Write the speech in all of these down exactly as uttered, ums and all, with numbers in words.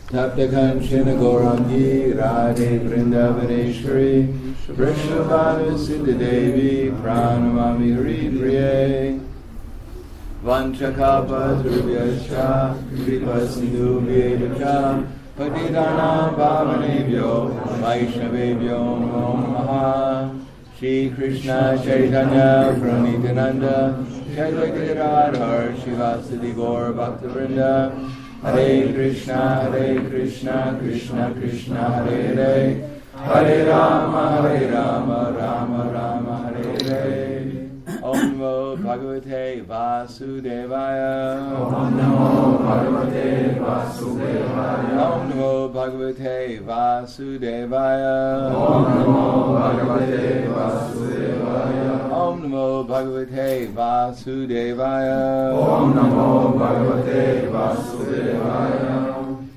Taptakanchana Gaurangi Radhe Vrindavaneshwari Vrishnavana Siddha Devi Pranamami Hari Priye Vanchakapa Dhruvyascha Kripa Sindhu Vyevacha Patidana Pavanebhyo Vaishnavebhyo Namo Namaha Shri Krishna Chaitanya Pranitananda Chaitanya Radhar Shivasadi Gaur Bhaktivinoda Hare Krishna, Hare Krishna, Krishna Krishna, Hare Hare, Hare Rama, Hare Rama, Rama Rama, Hare Hare. Om Namo Bhagavate Vasudevaya. Om Namo Bhagavate Vasudevaya. Om Namo Bhagavate Vasudevaya. Om Namo Bhagavate Vasudevaya. Om Namo Bhagavate Vasudevaya. Om Namo Bhagavate Vasudevaya.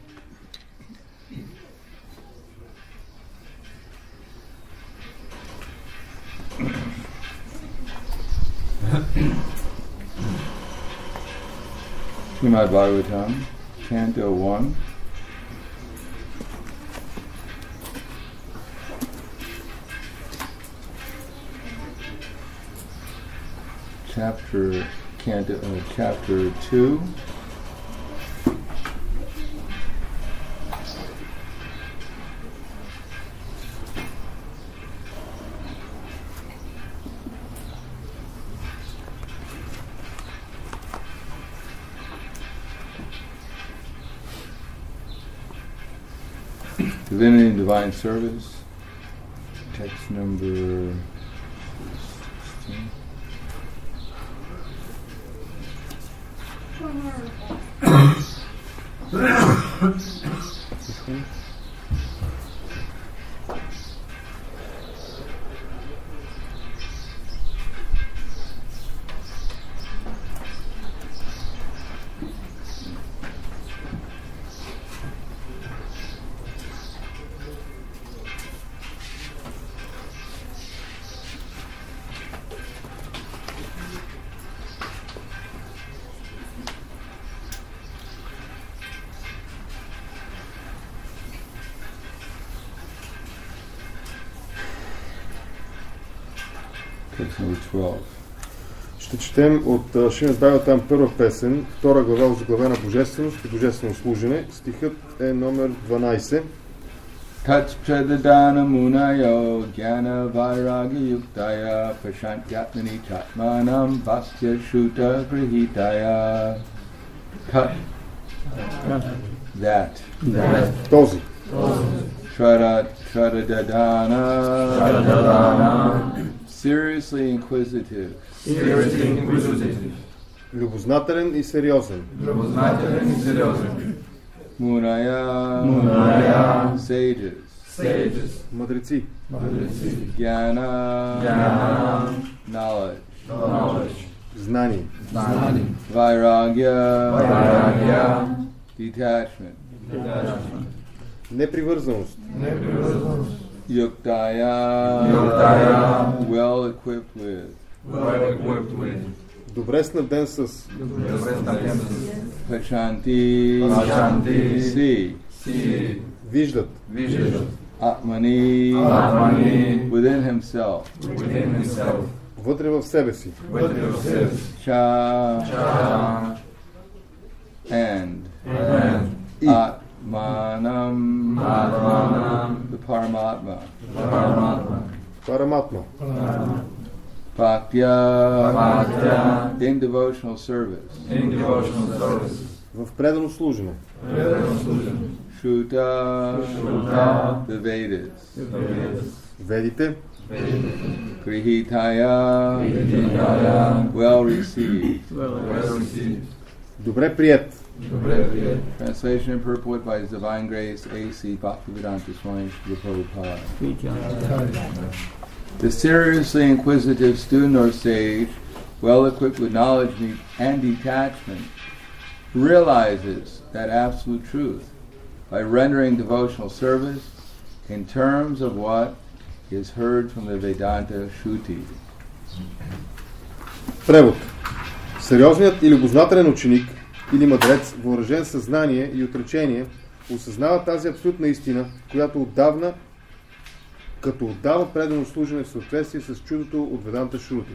Srimad Bhagavatam, Canto one. Chapter, Canto, uh, Chapter two. Divinity and Divine Service, text number sixteen. This one? Ще четем от Шримад Бхагаватам първа песен, втора глава от заглавена Божественост и Божествено служене. Стихът е номер дванайсет. Tatchadadana munayo jnana vairagya yuktaya prashantyatmani chatmanam bhastya shuta grihitaya. Cut. That. That. Този. Trada, Tradadadana. Tradadana. Seriously inquisitive. Seriously inquisitive. Любознателен и сериозен. Любознателен и сериозен. Munaya. Munaya. Sages. Sages. Мъдреци. Мъдреци. Jnana. Jnana. Knowledge. Knowledge. Знание. Знание. Vairagya. Vairagya. Detachment. Detachment. Непривързаност. Непривързаност. Yuktaya. Yuktaya. Well equipped with. Well equipped with. Добре снабден с. Добре снабден с. Pachanti. Pachanti. See. See. Виждат. Виждат. Atmani. Atmani. Within himself. Within himself. Вътре в себе си. Вътре в себе си. Cha. Cha. And. And. И. Atmanam. Atmanam. The Paramatma. Paramatma. Параматма. Bhaktya. Bhaktya. In devotional service. In devotional service. В предано служене. Предано служене. Shruta. Shruta. The Vedas. Vedas. Ведите. Grihitaya. Grihitaya. Well received. Well received. Добре приет. Добре приет. Translation and purport by His Divine Grace A C Bhaktivedanta Swami Srila Prabhupada. The seriously inquisitive student or sage, well equipped with knowledge and detachment, realizes that absolute truth by rendering devotional service in terms of what is heard from the Vedanta Shruti. Превод. Сериозният и любознателен ученик или мъдрец, въоръжен със знание и отречение, осъзнава тази абсолютна истина, която отдавна, като отдава предано служене в съответствие с чудото от Веданта Шрути.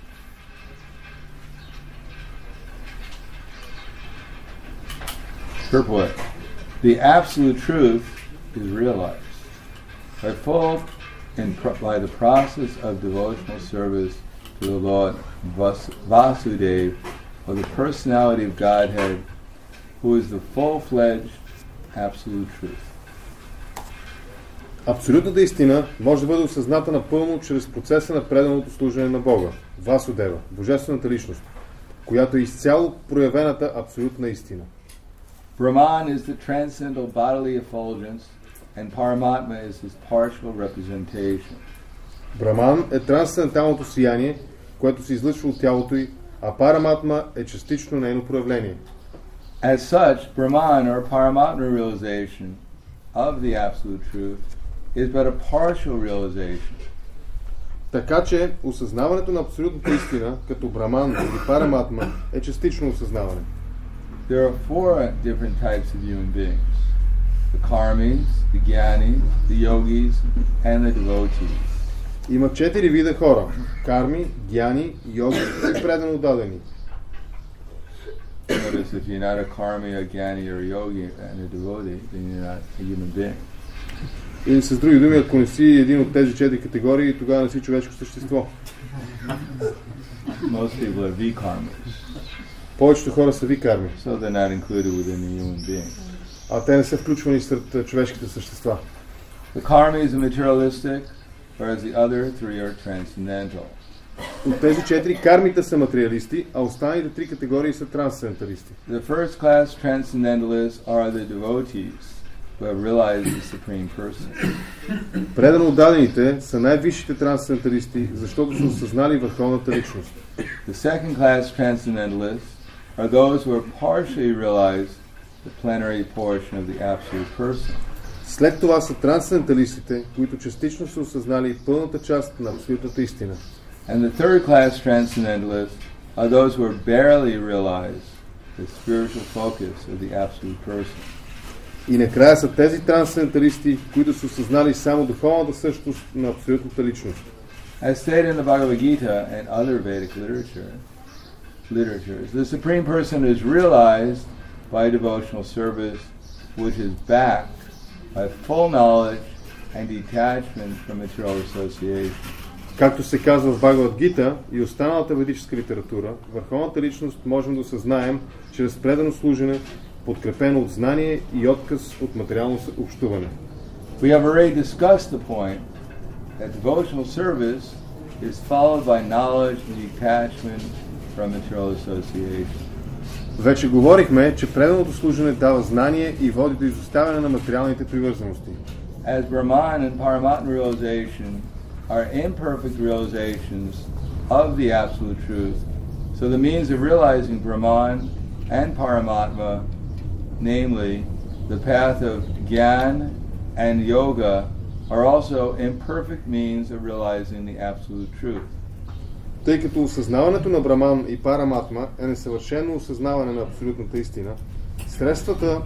Purport. The absolute truth is realized by full and pro- by the process of devotional service to the Lord Vas- Vasudeva, or the personality of Godhead, who is the full-fledged absolute truth. Абсолютната истина може да бъде осъзната напълно чрез процеса на преданото служене на Бога, Васудева, Божествената личност, която е изцяло проявената абсолютна истина. Brahman is the transcendental bodily effulgence, and Paramatma is his partial representation. Браман е трансценденталното сияние, което се излъчва от тялото й, а Параматма е частично нейно проявление. As such, Brahman or Paramatma realization of the absolute truth is but a partial realization. Така че осъзнаването на абсолютната истина като Браман или Параматма е частично осъзнаване. There are four different types of human beings: the karmis, the jnanis, the yogis, and the devotees. Има четири вида хора – карми, гяни, йоги и предано дадени. Notice if you're not a karmi, a jnani, or a yogi, and a devotee, then you're not a human being. Или с други думи, ако не си един от тези четири категории, тогава не си човешко същество. Most people are vikarmis, Повечето хора са викарми, so they're not included within the human being. а те не са включвани сред човешките същества. The karmis are materialistic, whereas the other three are transcendental. От тези четири кармите са материалисти, а останалите три категории са трансценденталисти. The first class transcendentalists are the devotees who have realized the Supreme Person. Предано отдадените са най-висшите трансценденталисти, защото са осъзнали върховната личност. The second class transcendentalists are those who have partially realized the plenary portion of the Absolute Person. След това са трансценденталистите, които частично са осъзнали пълната част на абсолютната истина. And the third class transcendentalists are those who are barely realized the spiritual focus of the Absolute Person. И накрая са тези трансценденталисти, които са осъзнали само духовната същност на абсолютната личност. As stated in the Bhagavad Gita and other Vedic literature, literatures, the Supreme Person is realized by devotional service, which is backed by full knowledge and detachment from material association. Както се казва в Бхагавад Гита и останалата ведическа литература, върховната личност можем да осъзнаем чрез предано служене, подкрепено от знание и отказ от материално общуване. We have already discussed the point that devotional service is followed by knowledge and detachment from material association. Вече говорихме, че преданото служене дава знание и води до изоставяне на материалните привързаности. As Brahman and Paramatma realization are imperfect realizations of the absolute truth, so the means of realizing Brahman and Paramatma, namely the path of Gyan and Yoga, are also imperfect means of realizing the absolute truth. Тъй като осъзнаването на Браман и Параматма е несъвършено осъзнаване на абсолютната истина, средствата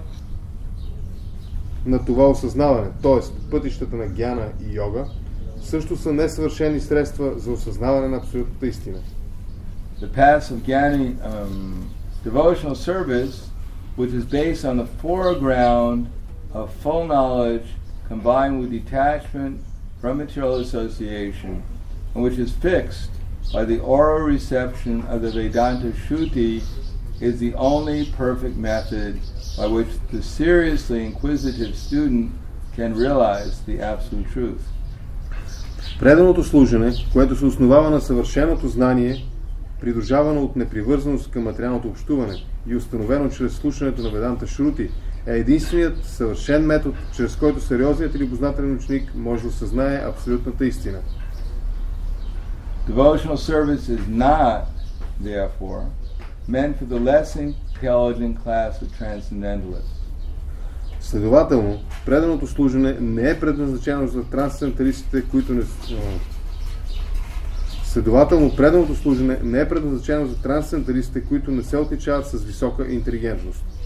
на това осъзнаване, т.е. пътищата на Гяна и Йога, също са несъвършени средства за осъзнаване на абсолютната истина. The path of Gyani um, devotional service, which is based on the foreground of full knowledge combined with detachment from material association, and which is fixed by the oral reception of the Vedanta Shruti, is the only perfect method by which the seriously inquisitive student can realize the absolute truth. Преданото служене, което се основава на съвършеното знание, придружавано от непривързаност към материалното общуване и установено чрез слушането на Веданта Шрути, е единственият съвършен метод, чрез който сериозният и любознателен ученик може да осъзнае абсолютната истина. Devotional service is not, therefore, meant for the less intelligent class of transcendentalists. Следователно, преданото служене не е предназначено за трансценденталистите, които не Следователно, преданото служене не е предназначено за трансценденталистите, които не се отличават с висока интелигентност.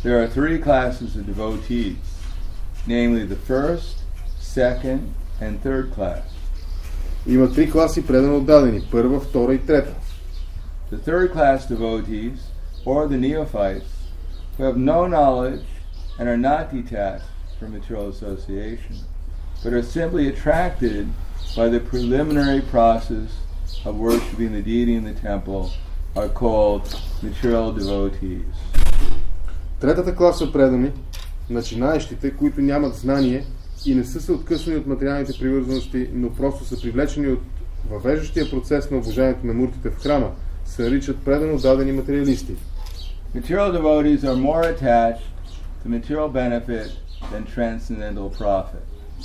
there are three classes of devotees, namely the first, second, and third class. Има три класи предано отдадени. Първа, втора и трета. The third class devotees, or the neophytes, who have no knowledge and are not detached from material association, but are simply attracted by the preliminary process of worshipping the deity in the temple, are called material devotees. Третата класа предани, начинаещите, които нямат знание и не са се откъснали от материалните привързаности, но просто са привлечени от въвеждащия процес на обожанието на муртите в храма, се наричат предано дадени материалисти. Material devotees are more attached to material benefit than transcendental profit.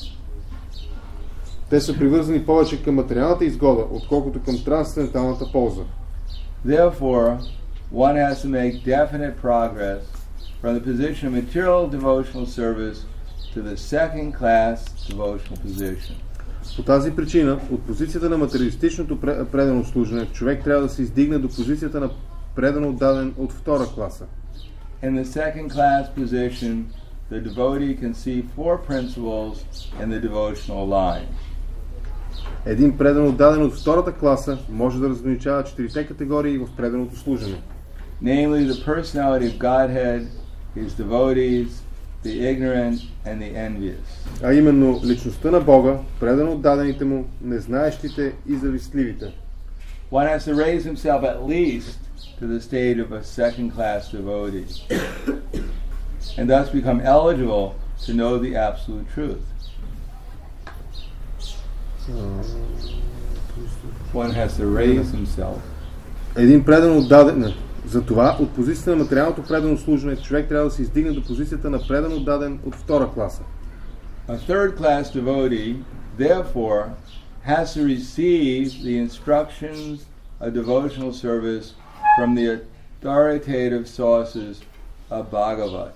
Те са привързани повече към материалната изгода, отколкото към трансценденталната полза. Therefore, one has to make definite progress from the position of material devotional service to the second class devotional position. По тази причина, от позицията на материалистичното предано служене, човек трябва да се издигне до позицията на предано отдаден от втора класа. In the second class position, the devotee can see four principles in the devotional line. Един предан отдаден от втората класа може да разграничава четирите категории в преданото служене. Namely, the personality of Godhead, His devotees, the ignorant and the envious. А именно личността на Бога, предано отдадените му, незнаещите и завистливите. One has to raise himself at least to the state of a second-class devotee, and thus become eligible to know the absolute truth. One has to raise himself. Един предан отдаден. Затова от позицията на материалното предано служене човек трябва да се издигне до позицията на предан отдаден от втора класа. A third-class devotee, therefore, has to receive the instructions of devotional service from the authoritative sources of Bhagavat.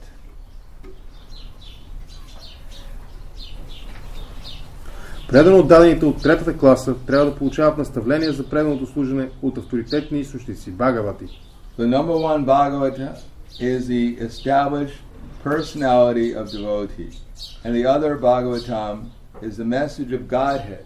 Предано отдадените от третата класа трябва да получават наставления за преданото служене от авторитетни източници, Бхагавати. The number one Bhagavata is the established personality of devotee, and the other Bhagavatam is the message of Godhead.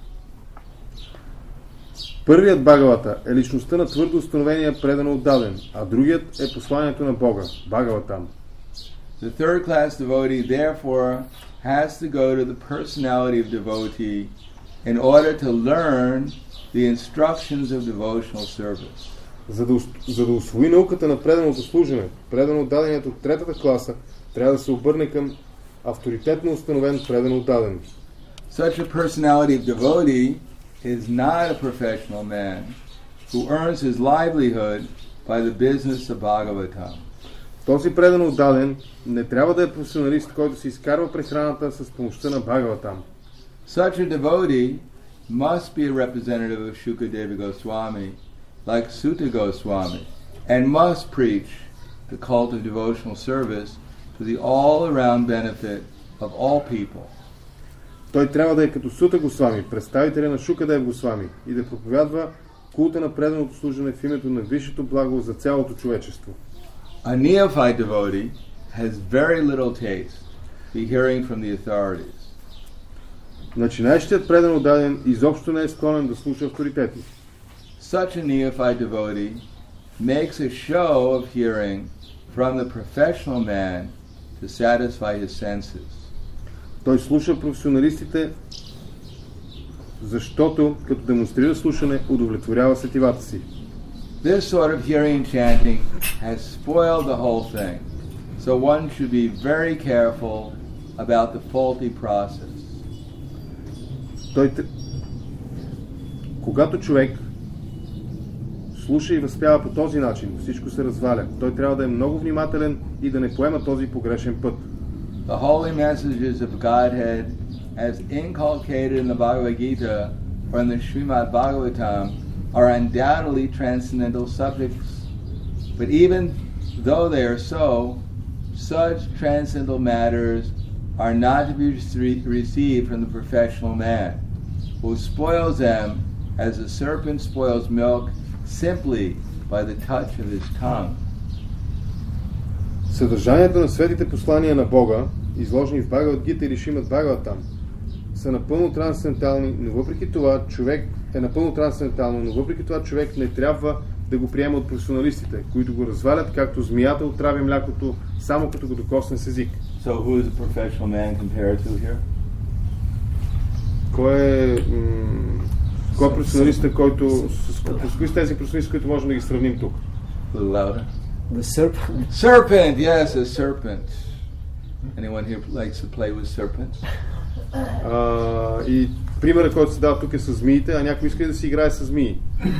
Първият Бхагавата е личността на твърдо установения предано отдаден, а другият е посланието на Бога, Бхагаватам. The third class devotee therefore has to go to the personality of devotee in order to learn the instructions of devotional service. За да, за да усвои науката на преданото служене, предано отдаденият от третата класа трябва да се обърне към авторитетно установен предано отдаден. Such a personality of devotee is not a professional man who earns his livelihood by the business of Bhagavatam. Този предано отдаден не трябва да е професионалист, който се изкарва прехраната с помощта на Бхагаватам. Such a devotee must be a representative of Shukadeva Goswami, like Sutta Goswami, and must preach the cult of devotional service to the all-around benefit of all people. Той трябва да е като Сута Госвами, представителя на Шукадев Госвами, и да проповядва култа на преданото служене в името на висшето благо за цялото човечество. A neophyte devotee has very little taste for hearing from the authorities. Начинаещият предан отдаден изобщо не е склонен да слуша авторитети. Such a neophyte devotee makes a show of hearing from the professional man to satisfy his senses. Той слуша професионалистите, защото като демонстрира слушане, удовлетворява сетивата си. This sort of hearing and chanting has spoiled the whole thing, so one should be very careful about the faulty process. Той, когато човек слуша и възпява по този начин, всичко се разваля. Той трябва да е много внимателен и да не поема този погрешен път. The holy messages of Godhead, as inculcated in the Bhagavad Gita or in the Srimad Bhagavatam, are undoubtedly transcendental subjects. But even though they are so, such transcendental matters are not to be re- received from the professional man, who spoils them as the serpent spoils milk simply by the touch of his tongue. Съдържанието на светите послания на Бога, изложени в Бхагавад Гита или Шримад Бхагаватам, са напълно трансцендентални, но въпреки това човек е напълно трансцендентално, но въпреки това човек не трябва да го приема от професионалистите, които го развалят както змията отрави млякото, само като го докосне с език. So who is a professional man compared to here? Кой е, м- кой е професионалиста, който с, с кои са тези професионалисти, които можем да ги сравним тук? A little louder. The serpent. Serpent, yes, a serpent. Anyone here likes to play with serpents? А, и примерът, който се дава тук е с змиите, а някой иска да си играе с змии.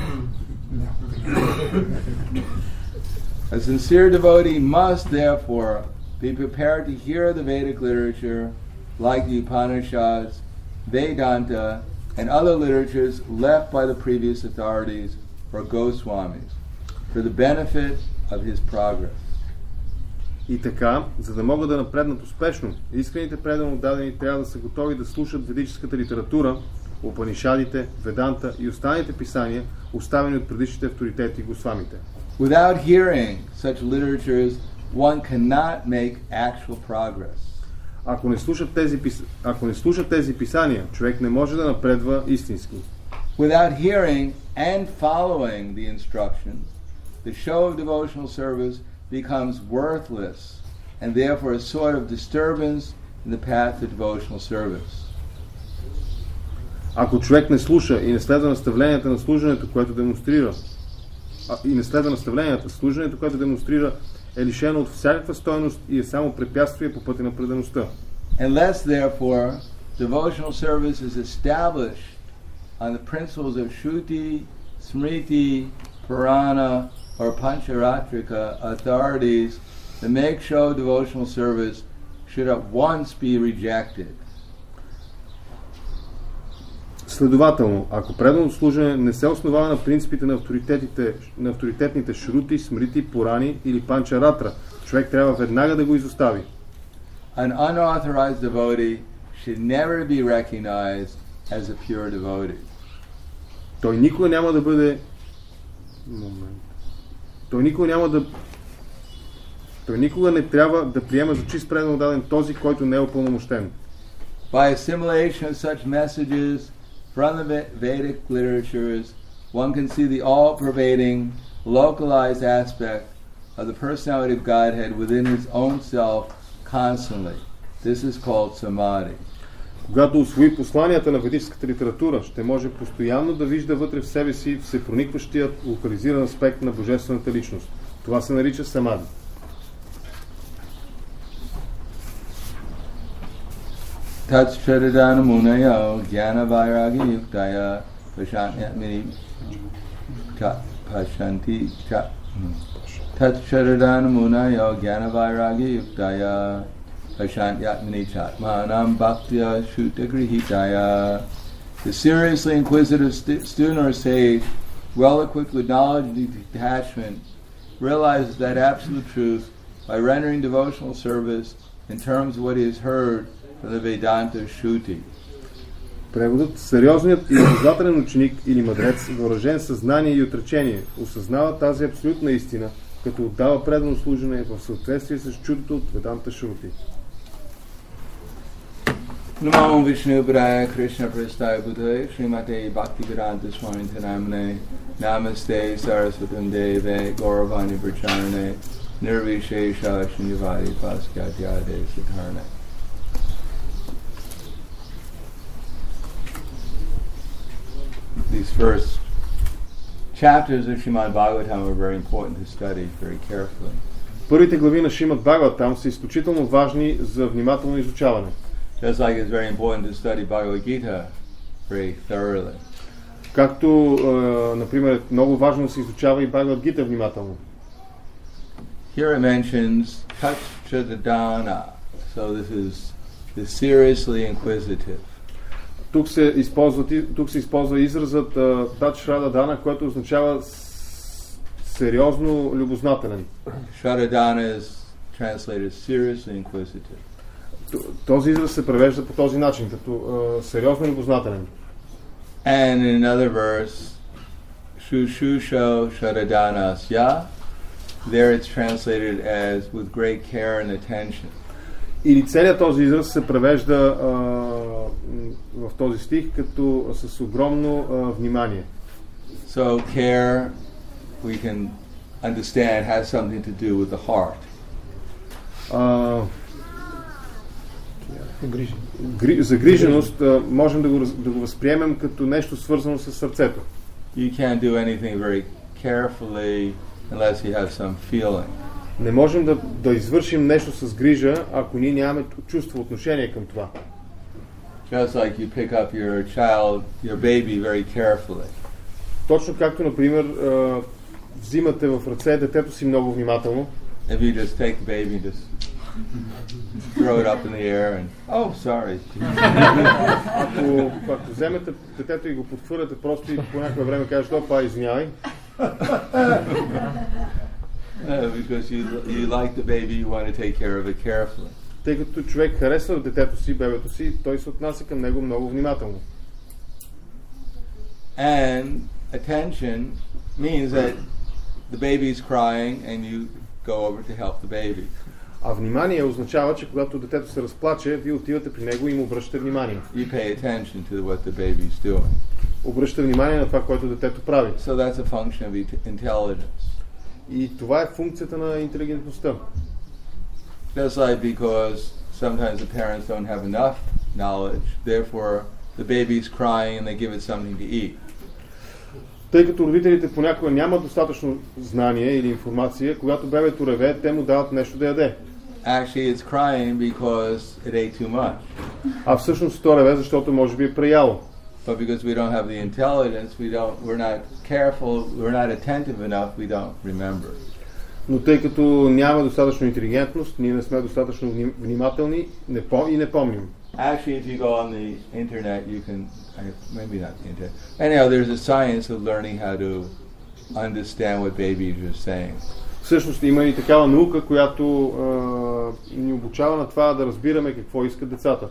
A sincere devotee must therefore be prepared to hear the Vedic literature like the Upanishads, Vedanta, and other literatures left by the previous authorities or Goswamis for the benefit of his progress. И така, за да могат да напреднат успешно, искрените предано отдадени трябва да са готови да слушат ведическата литература, Упанишадите, Веданта и останалите писания, оставени от предишните авторитети Госвамите. Without hearing such literatures, one cannot make actual progress. Ако не слушат тези, пис... Ако не слушат тези писания, човек не може да напредва истински. Without hearing and following the instructions, the show of devotional service becomes worthless and therefore a sort of disturbance in the path of devotional service. Ако човек не слуша и не следва наставленията на служенето, което демонстрира, а, и не следва наставленията, служенето, което демонстрира, е лишено от всякаква стойност и е само препятствие по пътя на предаността. Unless, therefore, devotional service is established on the principles of Shruti, Smriti, Purana, or Pancharatrika authorities, the make-show devotional service should at once be rejected. Следователно, ако преданото служене не се основава на принципите на авторитетите, на авторитетните шрути, смрити, пурани или панчаратра, човек трябва веднага да го изостави. An unauthorized devotee should never be recognized as a pure devotee. Той никога няма да бъде момент. Той никога няма да Той никога не трябва да приема за чист предано даден този, който не е упълномощен. By assimilation of such messages from the Vedic literatures, one can see the all-pervading, localized aspect of the personality of Godhead within his own self constantly. This is called samadhi. Когато усвои посланията на ведическата литература, ще може постоянно да вижда вътре в себе си всепроникващият локализиран аспект на божествената личност. Това се нарича самади. Tats charidana munayo jnana vairagi yuktaya pashanti cha pashanti cha Tats charidana munayo jnana vairagi yuktaya pashantyatmani chatmanam bhaktya shutagrihitaya. The seriously inquisitive st- student or sage, well equipped with knowledge and detachment, realizes that absolute truth by rendering devotional service in terms of what he has heard from the Vedanta Shruti. Преводът: сериозният и изобретателен ученик или мъдрец, въоръжен със знание и отречение, осъзнава тази абсолютна истина, като отдава предано служене в съответствие с чудото от Веданта Шрути. Namo Vishnu Padaya Krishna Prasthaya Bhutaya Srimate Bhaktivedanta Swami Namane Namaste Saraswatam Deve Gauravani Pracharane Nirvishesha Shunyavadi Paskyatyade Sakarne. These first chapters of Srimad Bhagavatam are very important to study very carefully. Първите глави на Шримад Бхагаватам са изключително важни за внимателно изучаване. Just like it's very important to study Bhagavad Gita very thoroughly. Както, е, например, е много важно да се изучава и Бхагавад Гита внимателно. Here it mentions Tachchadadana, so this is the seriously inquisitive. Тук се използва, тук се използва изразът Тачрададана, който означава с, сериозно любознателен. Shradadana is translated seriously inquisitive. Този израз се превежда по този начин, като uh, сериозно любознателен. And in another verse, Shushusho Shradadana Sya There it's translated as with great care and attention. Или целият този израз се превежда а, в този стих като с огромно а, внимание. So care, we can understand, has something to do with the heart. А, гри, загриженост а, можем да го, да го възприемем като нещо свързано с сърцето. You can't do anything very carefully unless you have some feeling. Не можем да, да извършим нещо с грижа, ако ние нямаме чувство, отношение към това. Just like you pick up your child, your baby very carefully. Точно както, например, а, взимате в ръце детето си много внимателно. If you just take the baby and just throw it up in the air and, oh, sorry. Ако, ако вземете детето и го подхвърляте просто и по някое време кажете, опа, извинявай. No, because you you like the baby, you want to take care of it carefully. Тъй като човек харесва детето си, бебето си, той се отнася към него много внимателно. And attention means that the baby is crying and you go over to help the baby. А внимание означава, че когато детето се разплаче, вие отивате при него и му обръщате внимание. You pay attention to what the baby is doing. Обръщате внимание на това, което детето прави. So that's a function of intelligence. И това е функцията на интелигентността. Just like because sometimes the parents don't have enough knowledge, therefore the baby is crying and they give it something to eat. Тъй като родителите понякога нямат достатъчно знание или информация, когато бебето реве, те му дават нещо да яде. Actually, it's crying because it ate too much. А всъщност то реве, защото може би е преяло. But because we don't have the intelligence, we don't, we're not careful, we're not attentive enough, we don't remember. Но тъй като няма достатъчно интелигентност, ние не сме достатъчно внимателни не пом- и не помним. Actually, if you go on the internet, you can, maybe not the internet. Anyhow, there's a science of learning how to understand what babies are saying. Всъщност има и такава наука, която а, ни обучава на това да разбираме какво искат децата.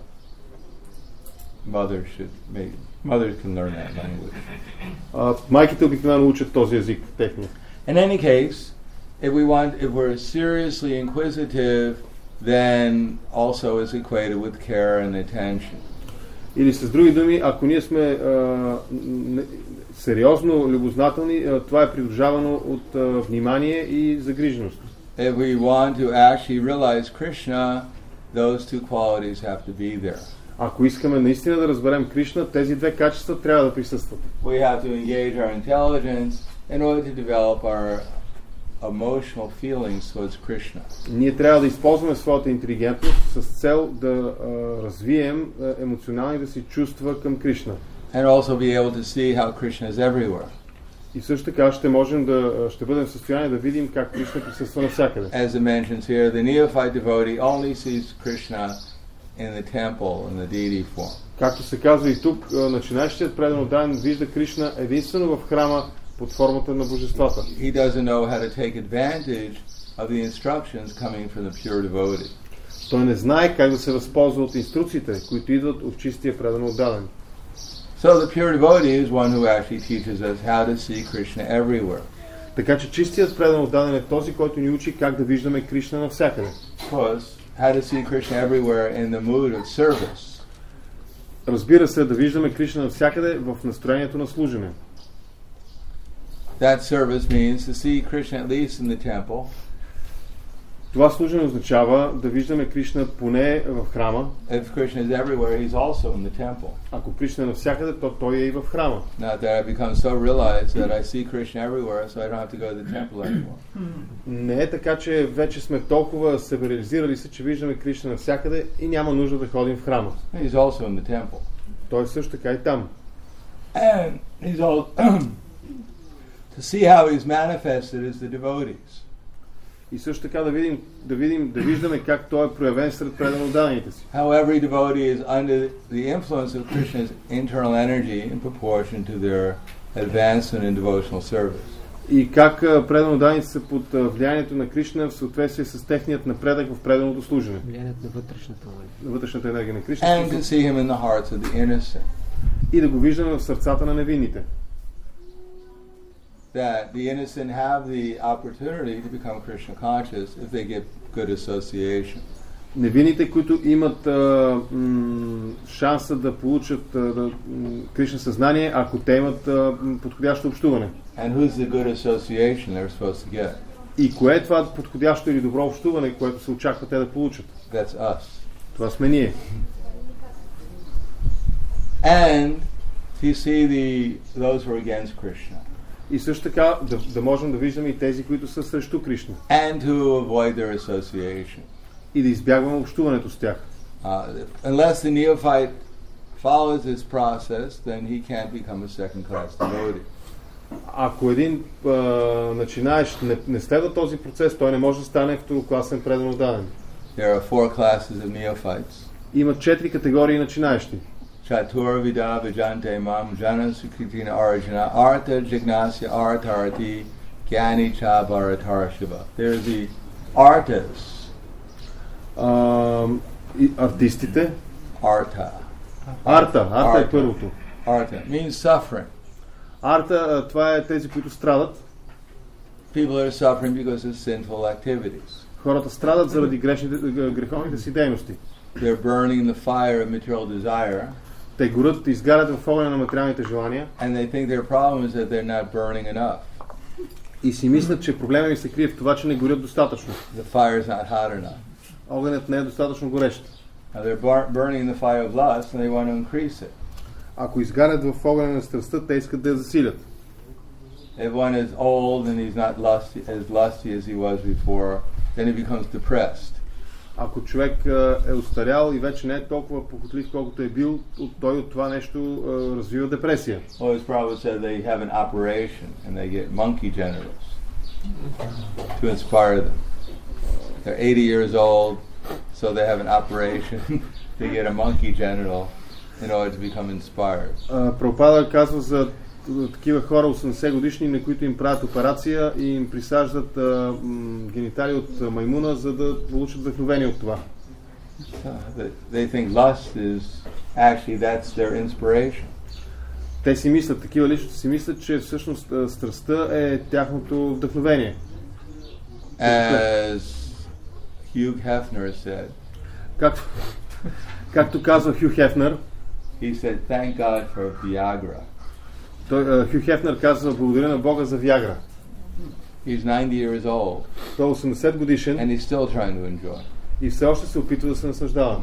Mothers should maybe mothers can learn that language. А, майките обикновено учат този език техния. In any case, if we want, if we're seriously inquisitive, then also is equated with care and attention. Или с други думи, ако ние сме а, не, сериозно любознателни, а, това е придружавано от а, внимание и загриженост. If we want to actually realize Krishna, those two qualities have to be there. Ако искаме наистина да разберем Кришна, тези две качества трябва да присъстват. We have to engage our intelligence in order to develop our emotional feelings towards Krishna. Ние трябва да използваме своята интелигентност с цел да а, развием а, емоционалните си чувства към Кришна. And also be able to see how Krishna is everywhere. И също така ще можем да ще бъдем в състояние да видим как Кришна присъства навсякъде. As it mentions here, the neophyte devotee only sees Krishna in the temple in the deity form. Както се казва и тук, начинаещият предан отдаден вижда Кришна единствено в храма под формата на божествата. He doesn't know how to take advantage of the instructions coming from the pure devotee. Той не знае как да се възползва от инструкциите, които идват от чистия предан отдаден. So the pure devotee is one who actually teaches us how to see Krishna everywhere. Така че чистият предан отдаден е този, който ни учи как да виждаме Кришна навсякъде. Because how to see Krishna everywhere in the mood of service. Разбира се, да виждаме Кришна навсякъде в настроението на служене. That service means to see Krishna at least in the temple. Това служене означава да виждаме Кришна поне в храма. If Krishna is everywhere, he's also in the temple. Ако Кришна е навсякъде, то той е и в храма. Not that I become so realized that I see Krishna everywhere, so I don't have to go to the temple anymore. Не е така, че вече сме толкова се реализирали се, че виждаме Кришна навсякъде и няма нужда да ходим в храма. He's also in the temple. Той е също така и там. And he's all to see how he's manifested as the devotees. И също така да видим, да видим, да виждаме как той е проявен сред преданодадените си. How every devotee is under the influence of Krishna's internal energy in proportion to their advancement in devotional service. И как преданодадените са под влиянието на Кришна в съответствие с техният напредък в преданото служене. Влиянието на вътрешната воля. На вътрешната енергия на Кришна. And to see him in the hearts of the innocent. И да го виждаме в сърцата на невинните. that the innocent have the opportunity to become Krishna conscious if they get good association. Невинните, които имат а, м, шанса да получат а, да, м, Кришна съзнание, ако те имат а, м, подходящо общуване. And who's the good association they're supposed to get? И кое е това подходящо или добро общуване, което се очаква те да получат? That's us. Това сме ние. And you see the those who are against Krishna. И също така да, да можем да виждаме и тези, които са срещу Кришна. And to avoid their association. И да избягваме общуването с тях. Uh, unless the neophyte follows this process, then he can't become a second-class devotee. Ако един а, начинаещ не, не следва този процес, той не може да стане второкласен предан отдаден. There are four classes of neophytes. Има четири категории начинаещи. Chatur vida vijante mam jana sukritina arjuna artha jignasya artharati gyani cha bharatara shiva. They're the arthas. А, и артистите. Artha. Арта. Арта е Artha. първото. Artha means suffering. Арта, това е тези, които страдат. People are suffering because of sinful activities. Хората страдат заради грешните, греховните си дейности. They're burning the fire of material desire. Те горят, изгарят в огъня на материалните желания. And they think their problem is that they're not burning enough. И си мислят, че проблема ми се крие в това, че не горят достатъчно. The fire is not hot enough. Огънят не е достатъчно горещ. Now they're bar- burning the fire of lust and they want to increase it. Ако изгарят в огъня на страстта, те искат да я засилят. If one is old and he's not lusty, as lusty as he was before, then he becomes depressed. Ако човек е устарял и вече не е толкова похотлив, колкото е бил, той от това нещо е, развива депресия. Well, as Prabhupada said, they have an operation and they get monkey genitals to inspire them. They're eighty years old, so they have an operation to get a monkey genital in order to become inspired. Прабхупада казва за такива хора осемдесет годишни, на които им правят операция и им присаждат а, м, генитали от а, маймуна, за да получат вдъхновение от това. So they, they think lust is actually that's their inspiration. Те си мислят, такива личности си мислят, че всъщност а, страстта е тяхното вдъхновение. As Hugh Hefner said, Както, както казва Хю Хефнер, he said, "Thank God for Viagra." той, а, Хю Хефнер казва, благодаря на Бога за Виагра. He's ninety years old Той е осемдесет годишен and he's still trying to enjoy. и все още се опитва да се наслаждава.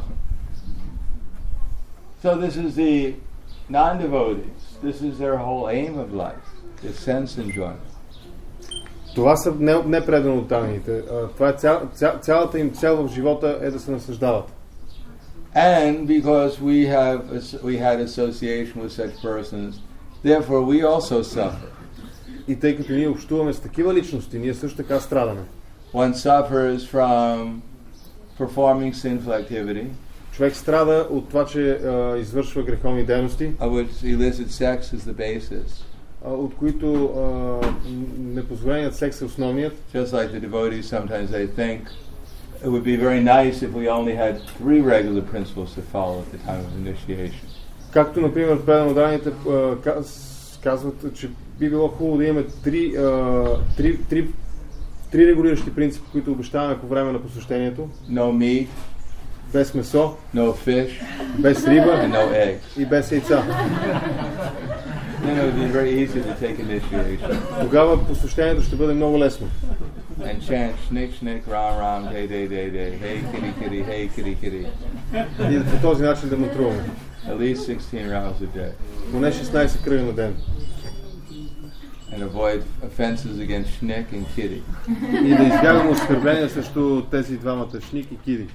So this is the non-devotees. This is their whole aim of life, is sense enjoyment. Това са не, непредано отдадените. Това е ця, ця, цялата им цел в живота е да се наслаждават. And because we have we had association with such persons, therefore we also suffer. И тъй като ние общуваме с такива личности, ние също така страдаме. One suffers from performing sinful activity, Човек страда от това, че а, извършва греховни дейности, of which illicit sex is the basis. а, от които а, непозволеният секс е основният. Just like the devotees, sometimes they think it would be very nice if we only had three regular principles to follow at the time of initiation. Както, например, преданодарните казват, че би било хубаво да имаме три, а, три, три, три регулиращи принципи, които обещаваме по време на посещението. No meat, Без месо, no fish, без риба and no eggs. и без яйца. Then it would be very easy to take initiation Тогава посещението ще бъде много лесно. and chant schnick schnick ram ram day day day day hey kitty kitty hey kitty kitty И по този начин да мътруваме. at least sixteen rounds a day Поне шестнайсет кръга на ден. and avoid offenses against schnick and kitty. И да избягаме оскърбления срещу тези двамата, Шник и Киди.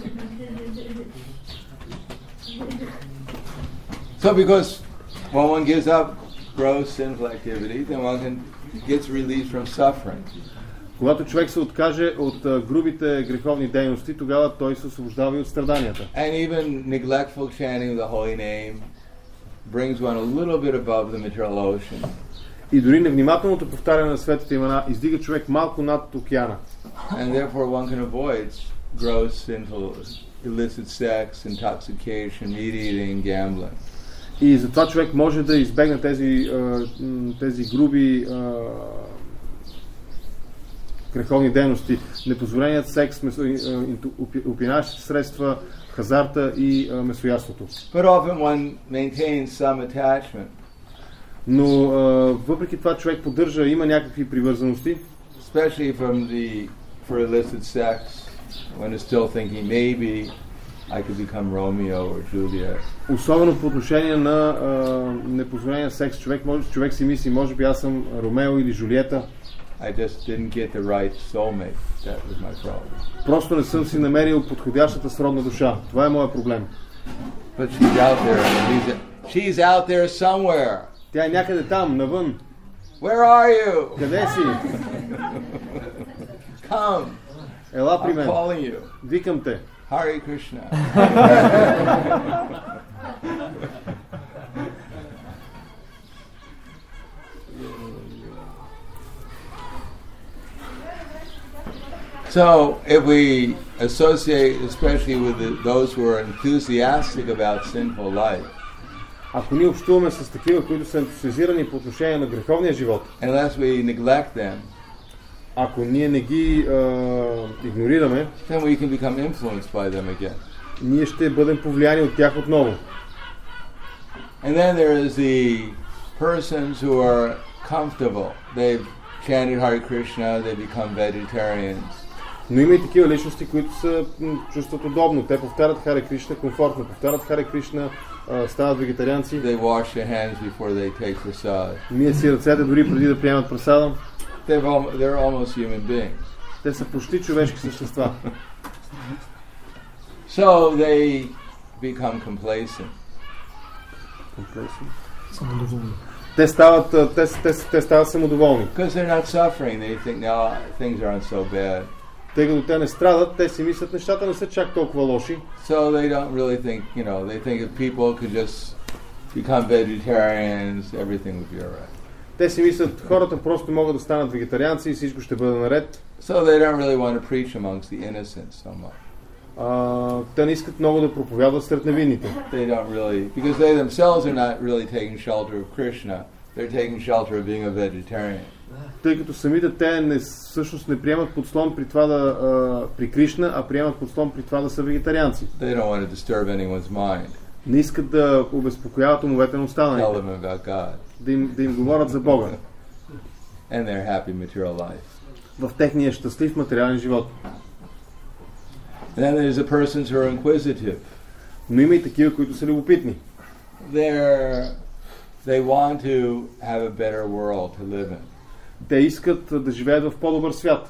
So because when one gives up gross sinful activity, then one can gets released from suffering. Когато човек се откаже от а, грубите греховни дейности, тогава той се освобождава и от страданията. And even neglectful chanting of the holy name brings one a little bit above the material ocean. И дори невнимателното повтаряне на светите имена издига човек малко над океана. And therefore one can avoid gross sinful illicit sex, intoxication, meat eating, gambling. И затова човек може да избегне тези, а, тези груби а, греховни дейности, непозволеният секс, опияняващите средства, хазарта и а, месоядството. But often one maintains some attachment. Но а, въпреки това човек поддържа, има някакви привързаности. Especially from the for illicit sex, when it's still thinking maybe I could become Romeo or Juliet. Особено по отношение на а, непозволения секс, човек може, човек си мисли, може би аз съм Ромео или Жулиета. I just didn't get the right soulmate. That was my problem. Просто не съм си намерил подходящата сродна душа. Това е моя проблем. But she's out there. She's, she's out there somewhere. Тя е някъде там, навън. Where are you? Къде си? Come. Ела при I'm мен. calling you. Викам те. Hare Krishna. So, if we associate, especially with the, those who are enthusiastic about sinful life, Ако ние общуваме с такива, които са ентусиазирани по отношение на греховния живот, unless we neglect them, ако ние не ги а, игнорираме, then we can become influenced by them again. ние ще бъдем повлияни от тях отново. And then there is the persons who are comfortable. They've chanted Hare Krishna, they become vegetarians. Но има и такива личности, които се чувстват удобно. Те повтарят Харе Кришна комфортно, повтарят Харе Кришна, а, стават вегетарианци. They wash their hands before they take prasad. Мият си ръцете дори преди да приемат прасада. They've al- they're almost human beings. Те са почти човешки същества. So they become complacent. Те стават, а, те, те, те стават самодоволни. Because they're not suffering. They think, no, things aren't so bad. Тъй като те не страдат, те си мислят, нещата не са чак толкова лоши. So they don't really think, you know, they think if people could just become vegetarians, everything would be all right. Те си мислят, хората просто могат да станат вегетарианци и всичко ще бъде наред. So they don't really want to preach amongst the innocents so much. А, те не искат много да проповядват сред невинните. They don't really, because they themselves are not really taking shelter of Krishna. They're taking shelter of being a vegetarian. Тъй като самите те не, всъщност не приемат подслон при това да, а, при Кришна, а приемат подслон при това да са вегетарианци. They don't want to disturb anyone's mind. Не искат да обезпокояват умовете на Tell останалите, them about God да им, да им говорят за Бога and their happy material life. в техния щастлив материален живот. And then there's the persons who are inquisitive. Но има и такива, които са любопитни. They're, they want to have a better world to live in. Те искат да живеят в по-добър свят.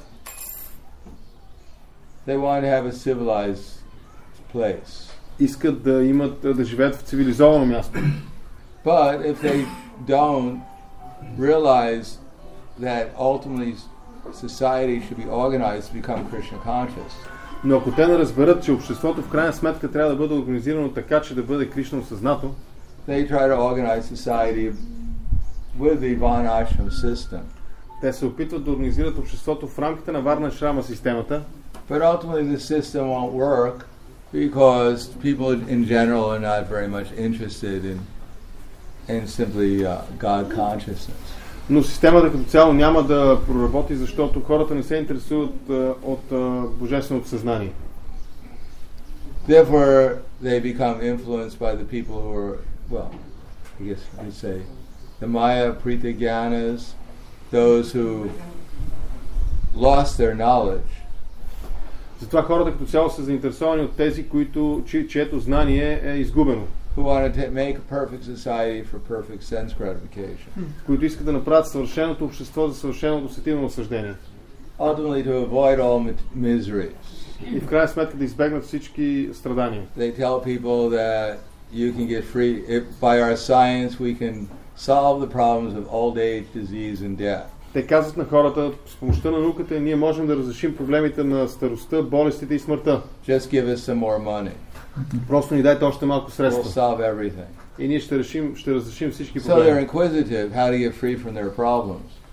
They want to have a civilized place. Искат да имат, да живеят в цивилизовано място. But if they don't realize that ultimately society should be organized to become Krishna conscious, Но ако те не разберат, че обществото в крайна сметка трябва да бъде организирано така, че да бъде Кришна осъзнато, they try to organize society with the Varnashram system. те се опитват да организират обществото в рамките на Варна Шрама системата, But ultimately the system won't work because people in general are not very much interested in in simply uh, God consciousness. но системата като цяло няма да проработи, защото хората не се интересуват uh, от uh, божественото съзнание. Therefore, they become influenced by the people who are, well, I guess you'd say, the Maya Pritagyanas, those who lost their knowledge. Затова хората като цяло са заинтересовани от тези, които, чи, чието знание е изгубено, Who want to make a perfect society for perfect sense gratification. които искат да направят съвършеното общество за съвършеното сетивно наслаждение. Ultimately, to avoid all miseries. И в крайна сметка да избегнат всички страдания. They tell people that you can get free, if by our science we can solve the problems of old age, disease and death. Те казват на хората, с помощта на науката ние можем да разрешим проблемите на старостта, болестите и смъртта. Just give us some more money. Просто ни дайте още малко We'll средства. solve everything. И ние ще решим, ще разрешим всички So they're проблеми. inquisitive how to get free from their problems.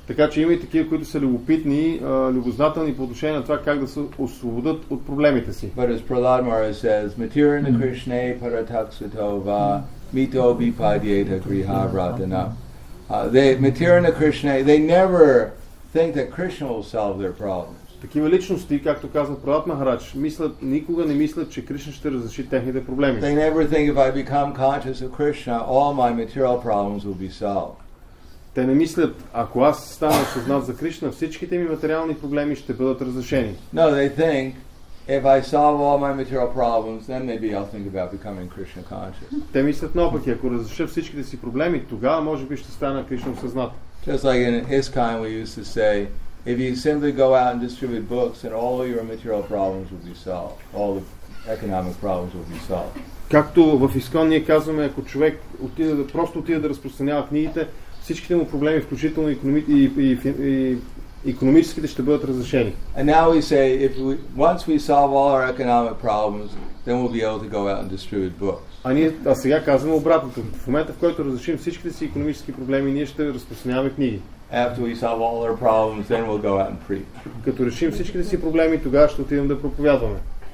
Така че има и такива, които са любопитни, а, любознателни по отношение на това как да се освободят от проблемите си. But as Prahlad Maharaj says, Matirna Krishna Parataksatova Mito Vipadyeta Griha Vratana. They Matirna Krishna, they never think that Krishna will solve their problems. Такива личности, както казва Пралат Махарадж, мислят, никога не мислят, че Кришна ще разреши техните проблеми. They never think if I become conscious of Krishna, all my material problems will be solved. Те не мислят, ако аз стана осъзнат за Кришна, всичките ми материални проблеми ще бъдат разрешени. No, they think if I solve all my material problems, then maybe I'll think about becoming Krishna conscious. Те мислят наопаки, ако разреша всичките си проблеми, тогава може би ще стана Кришна осъзнат. Just like in ISKCON we used to say, if you simply go out and distribute books, then all your material problems will be solved. All the economic problems will be solved. Както в Искон ние казваме, ако човек отиде да, просто отиде да разпространява книгите, всичките му проблеми, включително икономи, и, и, и, и икономическите, ще бъдат разрешени. And now we say, if we, once we solve all our economic problems, then we'll be able to go out and distribute books. А, ние, а сега казваме обратното. В момента, в който разрешим всичките си икономически проблеми, ние ще разпространяваме книги. After we solve all our problems, then we'll go out and preach. Като решим всичките си проблеми, тогава ще отидем да проповядваме.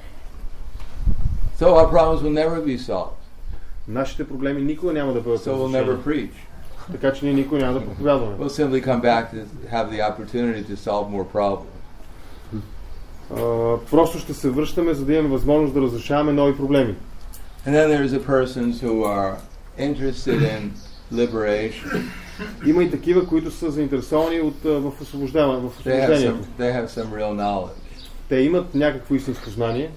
So our problems will never be solved. Нашите проблеми никога няма да бъдат So we'll never разрешени. preach. Така че ние никога няма да проповядваме. We'll simply come back to have the opportunity to solve more problems. Uh, просто ще се връщаме, за да имаме възможност да разрешаваме нови проблеми. And then there's the persons who are interested in liberation. Има и такива, които са заинтересовани от, uh, в освобождаване, в They have some, освобождението. they have some real knowledge. Те имат някакво истинско знание,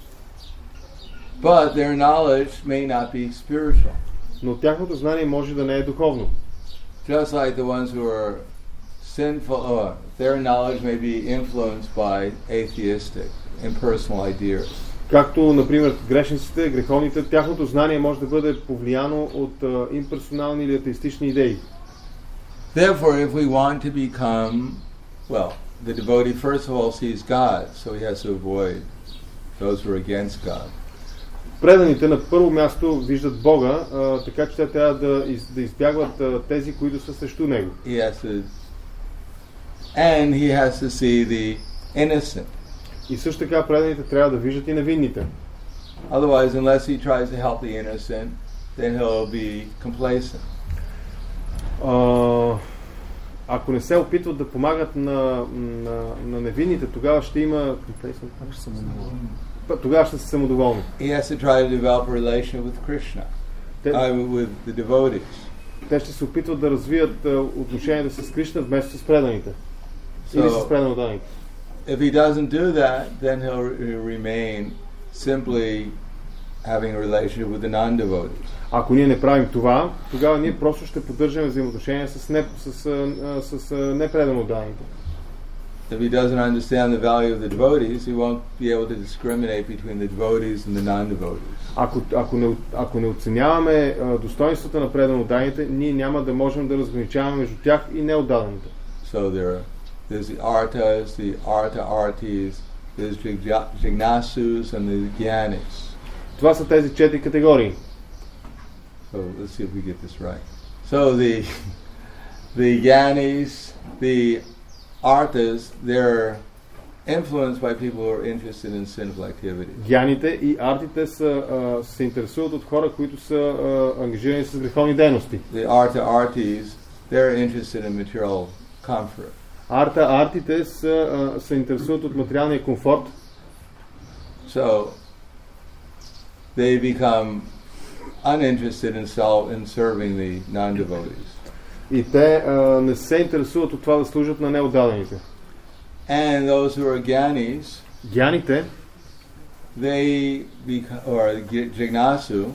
But their knowledge may not be spiritual. но тяхното знание може да не е духовно. Just like the ones who are sinful, uh, their knowledge may be influenced by atheistic, impersonal ideas. Както, например, грешниците, греховните, тяхното знание може да бъде повлияно от uh, имперсонални или атеистични идеи. Therefore, if we want to become, well, the devotee first of all sees God, so he has to avoid those who are against God. Преданите на първо място виждат Бога, а, така че те трябва да, из, да избягват а, тези, които са срещу Него. He has to, and he has to see the innocent. И също така преданите трябва да виждат и невинните. Otherwise, unless he tries to help the innocent, then he'll be complacent. А, ако не се опитват да помагат на, на, на невинните, тогава ще има... Тогава ще са самодоволни. He has to try to develop a relation with Krishna, Те, uh, with the devotees. те ще се опитват да развият а, отношенията с Кришна вместо с преданите. Или с преданите. If he doesn't do that, then he'll re- remain simply having a relationship with the non-devotees. Ако ние не правим това, тогава ние просто ще поддържаме взаимоотношения с, не, с, с, с непредано данните. If he doesn't understand the value of the devotees, he won't be able to discriminate between the devotees and the non-devotees. Ако, ако, не, ако не оценяваме а, достоинствата на преданодайните, ние няма да можем да разграничаваме между тях и неотдадените. So there, there's the artas, the arta-artis, there's jigna- jignasus and the gyanis. Това са тези четири категории. So let's see if we get this right. So the the gyanis, the artas, they're influenced by people who are interested in sinful activities. Гяните и артите са, а, се интересуват от хора, които са а, ангажирани с греховни дейности. The arta-artis, they're interested in material comfort. Арта, артите са, а, се интересуват от материалния комфорт. So they become uninterested in, sol- in serving the non-devotees. И те а, не се интересуват от това да служат на неотдадените. And those who are gyanis, Гяните, they become, or gi- jignasu,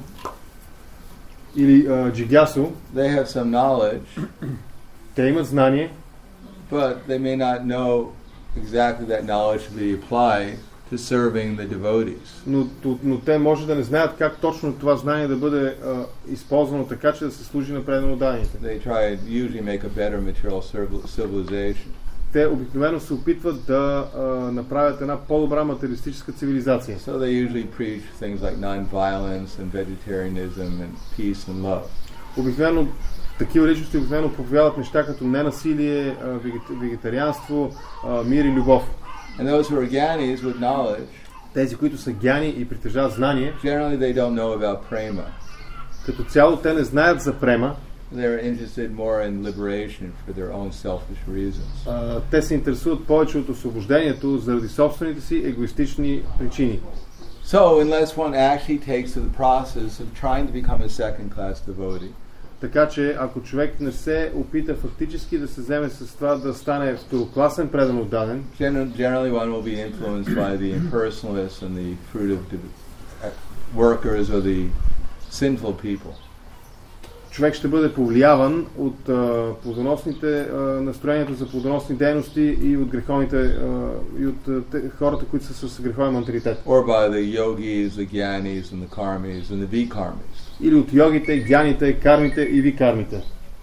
или а, джигясу, they have some knowledge, те имат знание, but they may not know exactly that knowledge to be applied to serving the devotees. но, но те може да не знаят как точно това знание да бъде а, използвано така, че да се служи на преданодайните. They try to usually make a better material civil- civilization. Те обикновено се опитват да а, направят една по-добра материалистическа цивилизация. So they usually preach things like non-violence and vegetarianism and peace and love. Обикновено Такива личности обикновено проповядват неща като ненасилие, а, вегет- вегетарианство, а, мир и любов. And those who are gyanis with knowledge, Тези, които са гяни и притежават знание, generally they don't know about prema. като цяло те не знаят за према. They're interested more in liberation for their own selfish reasons. А, те се интересуват повече от освобождението заради собствените си егоистични причини. So unless one actually takes to the process of trying to become a second-class devotee, Така че ако човек не се опита фактически да се вземе с това да стане второкласен предан отдаден, Gen- generally one will be influenced by the impersonalists and the fruitive de- workers or the sinful people. човек ще бъде повлияван от а, плодоносните а, настроението за плодоносни дейности и от греховните а, и от а, те, хората, които са с греховен менталитет. Or by the yogis, the gyanis, and the karmis, and the vikarmis. Или от йогите, гяните, кармите и викармите.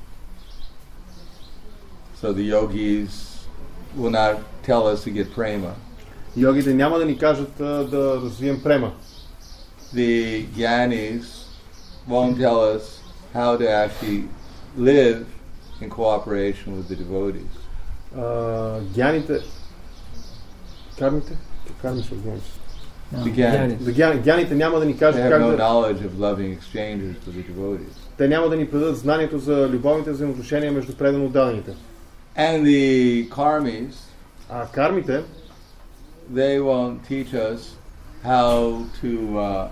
So the yogis will not tell us to get prema. Йогите няма да ни кажат а, да развием према. The gyanis won't tell us how to actually live in cooperation with the devotees. А, гяните... Кармите? Карми са гяните. The gyanis. За гя- гяните няма да ни They кажат have как no да... knowledge of loving exchanges with the devotees. Те няма да ни предадат знанието за любовните взаимоотношения между предано отдадените. And the karmis, А кармите, they won't teach us how to uh,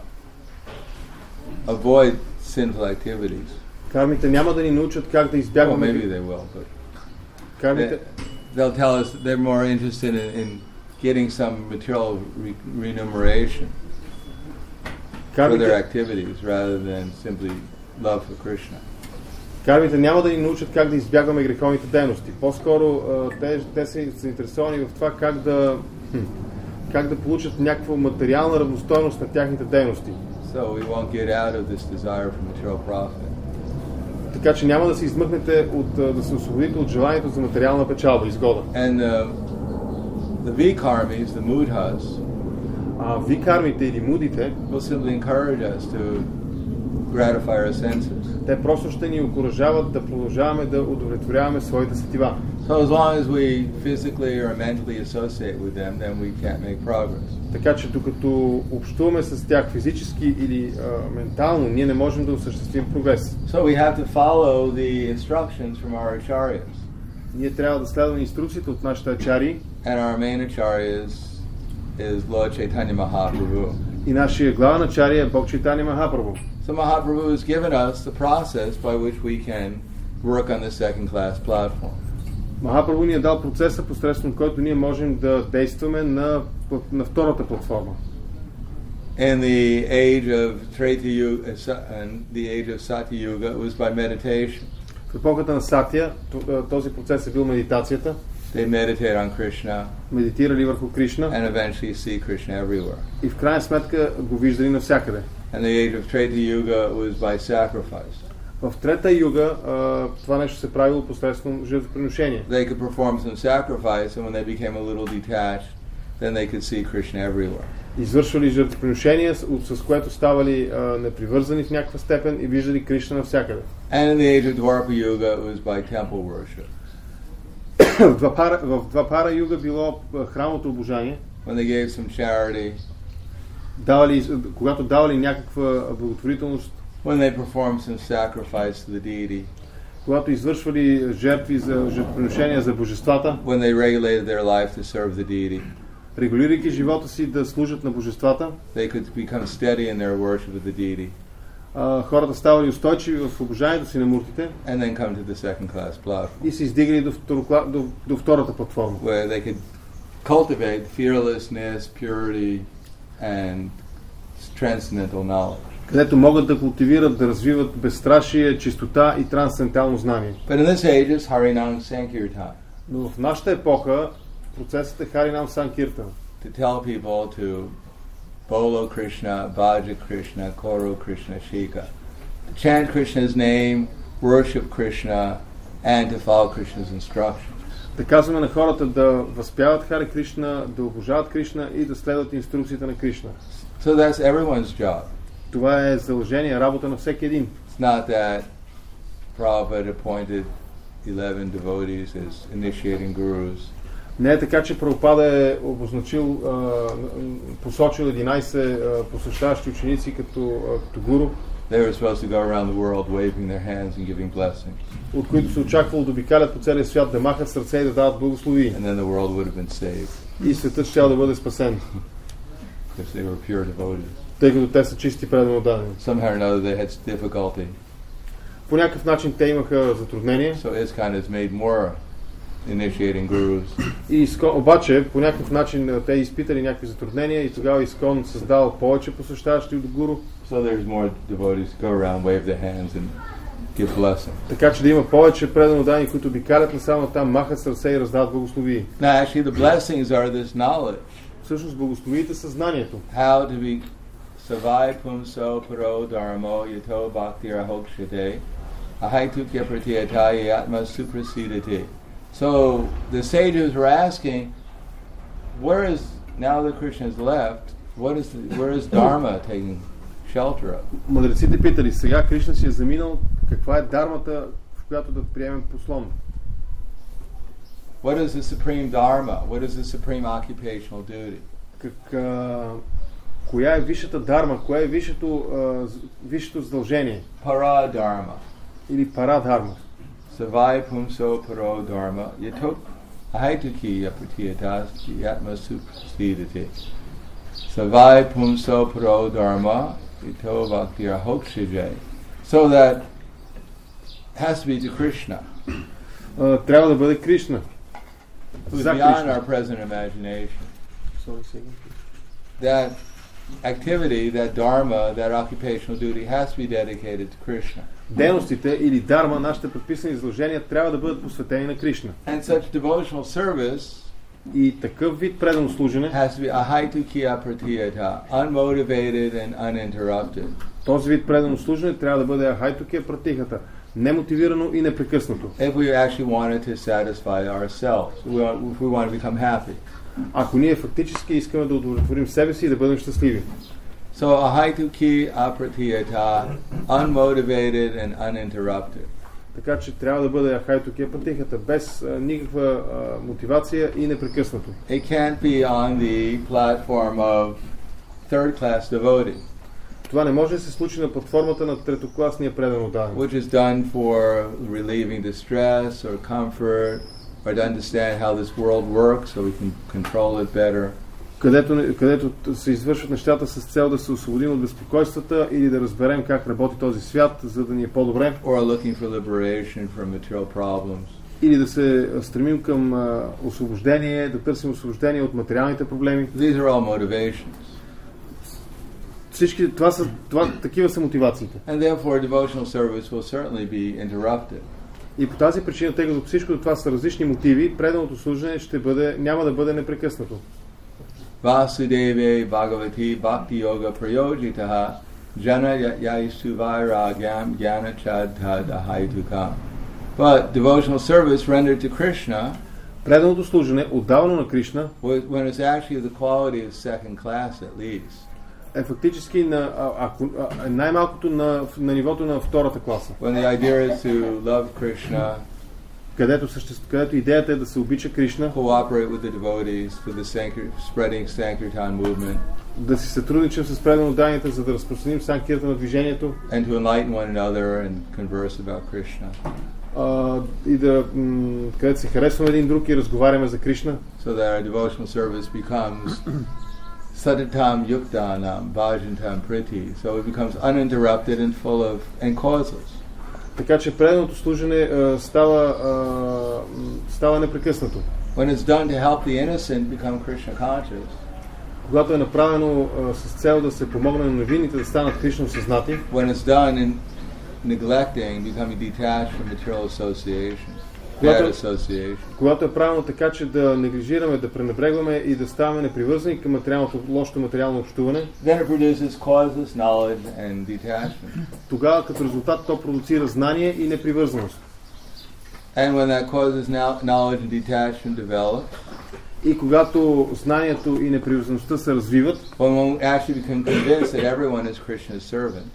avoid sinful activities. кармите няма да ни научат как да Well, избягваме... maybe they will, but Кармите, they, they'll tell us they're more interested in, in getting some material re- remuneration for their кармите, activities rather than simply love for Krishna. кармите няма да ни научат как да избягваме греховните дейности. По-скоро а, те, те са заинтересовани в това как да, хм, как да получат някаква материална равностойност на тяхните дейности. So we won't get out of this desire for material profit. Така че няма да се измъкнете от, а, да се освободите от желанието за материална печалба, изгода. And uh, the vikarmis, the mudhas, А викармите или мудите, will simply encourage us to gratify our senses. те просто ще ни окуражават да продължаваме да удовлетворяваме своите сетива. So as long as we physically or mentally associate with them, then we can't make progress. Така че докато общуваме с тях физически или а, ментално, ние не можем да осъществим прогрес. So we have to follow the instructions from our acharyas. Ние трябва да следваме инструкциите от нашите ачари And our main acharya is, is Lord Chaitanya Mahaprabhu. и нашия главен ачари е Бог Чайтания Махапрабху. So Mahaprabhu has given us the process by which we can work on the second class platform. Махапрабху ни е дал процеса, посредством който ние можем да действаме на, на втората платформа. In the age of Treta Yuga, and the age of Satya Yuga, it was by meditation. В епохата на Сатия този процес е бил медитацията. They meditate on Krishna Медитирали върху Кришна and eventually see Krishna everywhere. и в крайна сметка го виждали навсякъде. And the age of Treta Yuga was by sacrifice. В трета юга а, това нещо се правило посредством жертвоприношение. They could perform some sacrifice, and when they became a little detached, then they could see Krishna everywhere. Извършвали жертвоприношение, с, с което ставали а, непривързани в някаква степен и виждали Кришна навсякъде. And in the age of Dwapara Yuga, it was by temple worship. в Двапара, в Двапара юга било а, храмовото обожание. When they gave some charity, Давали, когато давали някаква благотворителност, when they performed some sacrifice to the deity, когато извършвали жертви за жертвоприношения за божествата, when they regulated their life to serve the deity, регулирайки живота си да служат на божествата, they could become steady in their worship of the deity, а, хората ставали устойчиви в обожанието си на муртите and then come to the second class platform, и се издигали до, второкла, до, до втората платформа, where they could cultivate fearlessness, purity, and transcendental knowledge. където могат да култивират, да развиват безстрашие, чистота и трансцендентално знание. But in this age, it's Harinam Sankirtan, Но в нашата епоха процесът е Харинам Санкиртан. to tell people to Bolo Krishna, Bhaja Krishna, Koro Krishna, Shika. To chant Krishna's name, worship Krishna, and to follow Krishna's instructions. Да казваме на хората да възпяват Харе Кришна, да обожават Кришна и да следват инструкциите на Кришна. So that's everyone's job. Това е задължение, работа на всеки един. It's not that Prabhupada appointed eleven devotees as initiating gurus. Не е така, че Прабхупада е обозначил, а, посочил единайсет а, посещаващи ученици като, а, като гуру, They were supposed to go around the world waving their hands and giving blessings. от които се очаквало да обикалят по целия свят, да махат с ръце и да дават благословии. And then the world would have been saved И светът щял да бъде спасен, because they were pure devotees. тъй като те са чисти предано дадени. Somehow or another they had difficulty. По някакъв начин те имаха затруднения. So ISKCON has made more initiating gurus. И Искон, обаче, по някакъв начин те изпитали някакви затруднения и тогава Искон създал повече посещаващи от гуру. So there's more devotees to go around, wave their hands and give blessings. Така че да има повече предано дани, които обикалят не само там, махат с ръце и раздават благословии. Now actually the blessings are this knowledge. Всъщност благословиите са знанието. How to be savai pumso paro dharmo yato bhaktira hokshite ahaitukya pratyata yatma suprasidati. So the sages were asking, where is, now that Krishna has left, what is the, where is Dharma taking shelter of? Мъдреците питали, сега Кришна си е заминал, каква е дармата, в която да приемем послон? What is the supreme dharma? What is the supreme occupational duty? Как, а, коя е висшата дарма, кое е висшето, а, висшето задължение? Para dharma. Или пара дарма. Savai pumso paro dharma yatok ahaituki yapratiyatas yatma suprasidati. Savai pumso paro dharma yato bhaktira hokshije. So that has to be to Krishna. А, трябва да бъде Кришна. Who's За beyond Кришна. our present imagination. Sorry, second. That activity, that dharma, that occupational duty has to be dedicated to Krishna. Дейностите или дарма, нашите предписани задължения трябва да бъдат посветени на Кришна. And such devotional service И такъв вид предано служене, has to be ahaitukiya pratiyata, unmotivated and uninterrupted. този вид предано служене трябва да бъде ахайтукия пратихата, немотивирано и непрекъснато. If we actually wanted to satisfy ourselves, we want, if we want to become happy. Ако ние фактически искаме да удовлетворим себе си и да бъдем щастливи. So ahaituki apratiyata, unmotivated and uninterrupted. Така че трябва да бъде ахайтукия пратихата, без а, никаква а, мотивация и непрекъснато. It can't be on the platform of third-class devotee, Това не може да се случи на платформата на третокласния предано даден, which is done for relieving distress or comfort, or to understand how this world works so we can control it better. където, където се извършват нещата с цел да се освободим от безпокойствата или да разберем как работи този свят, за да ни е по-добре, Or looking for liberation from material problems. или да се стремим към а, освобождение, да търсим освобождение от материалните проблеми. These are all motivations. Всички, това са, това, такива са мотивациите. And therefore devotional service will certainly be interrupted. И по тази причина, тъй като всичко това са различни мотиви, преданото служене ще бъде, няма да бъде непрекъснато. Vasudeve Bhagavati Bhakti Yoga Prayojitaha Jana Yaisu Vairagyam Jnana Chadtad Ahaitukam. But devotional service rendered to Krishna, Преданото служене, отдавано на Кришна, when it's actually the quality of second class at least, е фактически на, а, ако, а, най-малкото на, на нивото на втората класа, when the idea is to love Krishna, където, съществ, където идеята е да се обича Кришна, cooperate with the devotees for the Sankir, spreading Sankirtan movement, да си сътрудничим с преданодайните, за да разпространим санкирта на движението, and to enlighten one another and converse about Krishna, а, и да, м- където се харесваме един друг и разговаряме за Кришна, so that our devotional service becomes satatam yuktanam bhajantam priti, so it becomes uninterrupted and full of and causeless. така че преданото служене а, става, а, м, става непрекъснато. When it's done to help the innocent become Krishna conscious, Когато е направено а, с цел да се помогне на невинните да станат Кришна осъзнати, when it's done in neglecting, becoming detached from material association, bad Когато- association, когато е правилно така, че да неглижираме, да пренебрегваме и да ставаме непривързани към материалното, лошото материално общуване, then it produces causeless knowledge and detachment. тогава като резултат то продуцира знание и непривързаност. And when that causes now knowledge and detachment develop, И когато знанието и непривързаността се развиват, when one actually become convinced that everyone is Krishna's servant,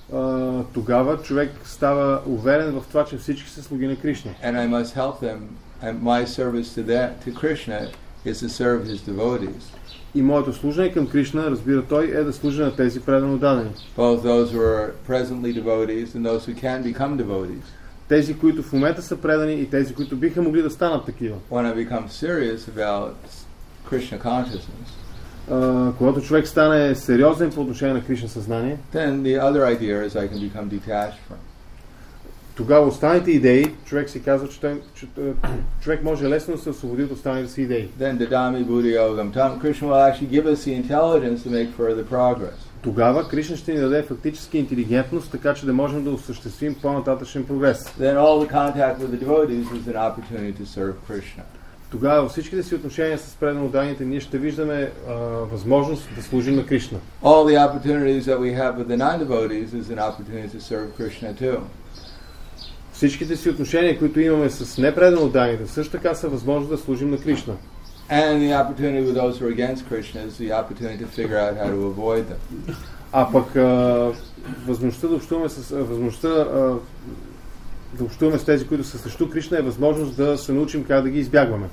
а, тогава човек става уверен в това, че всички са слуги на Кришна. And I must help them, and my service to that, to Krishna is to serve his devotees. И моето служение към Кришна, разбира той, е да служа на тези предано дадени. Both those who are presently devotees and those who can become devotees. Тези, които в момента са предани и тези, които биха могли да станат такива. When I become serious about Krishna consciousness, Uh, когато човек стане сериозен по отношение на Кришна съзнание, then the other idea is I can become detached from. тогава останалите идеи, човек си казва, че, той, че човек може лесно да се освободи от останалите си идеи. Then Dadami Buddhi Yogam Tam, Krishna will actually give us the intelligence to make further progress. Тогава Кришна ще ни даде фактически интелигентност, така че да можем да осъществим по-нататъчен прогрес. Then all the contact with the devotees is an opportunity to serve Krishna. Тогава във всичките си отношения с предано данните ние ще виждаме а, възможност да служим на Кришна. All the opportunities that we have with the non-devotees is an opportunity to serve Krishna too. Всичките си отношения, които имаме с непредано данните, също така са възможност да служим на Кришна. And the opportunity with those who are against Krishna is the opportunity to figure out how to avoid them. А пък а, възможността да общуваме с а, възможността а, да общуваме с тези, които са срещу Кришна, е възможност да се научим как да ги избягваме.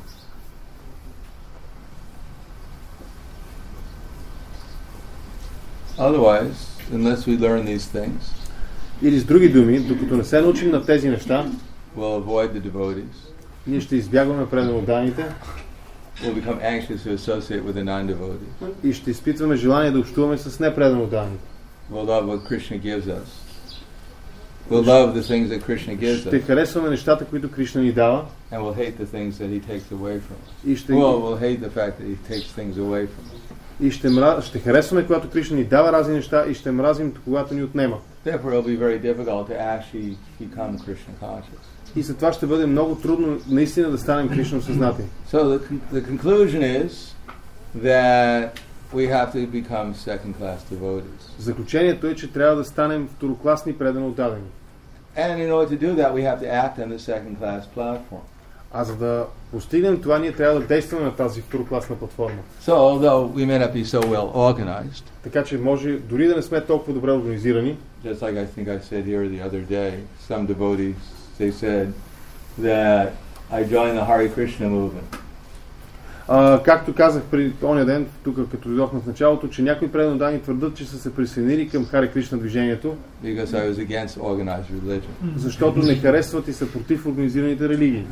Otherwise, unless we learn these things, Или с други думи, докато не се научим на тези неща, we'll avoid the devotees. ние ще избягваме предано данните We'll become anxious to associate with the non-devotees. и ще изпитваме желание да общуваме с непредано данните. We'll love what Krishna gives us. We'll love the things that Krishna gives Ще us, харесваме нещата, които Кришна ни дава and we'll hate the things that he takes away from us. и ще, Well, we'll hate the fact that he takes things away from us. и ще, мра... ще харесваме, когато Кришна ни дава разни неща и ще мразим, когато ни отнема. Therefore, it'll be very difficult to actually become Krishna conscious. И за това ще бъде много трудно наистина да станем Кришна съзнати. So the, con- the conclusion is that we have to become second-class devotees. Заключението е, че трябва да станем второкласни предано отдадени. And in order to do that, we have to act on the second-class platform. А за да постигнем това, ние трябва да действаме на тази второкласна платформа. So although we may not be so well organized, Така че може, дори да не сме толкова добре организирани, just like I think I said here the other day, some devotees, they said that I joined the Hare Krishna movement. а, както казах при оня ден, тук като дойдохме в началото, че някои предано дани твърдат, че са се присъединили към Харе Кришна движението, Because I was against organized religion. защото не харесват и са против организираните религии.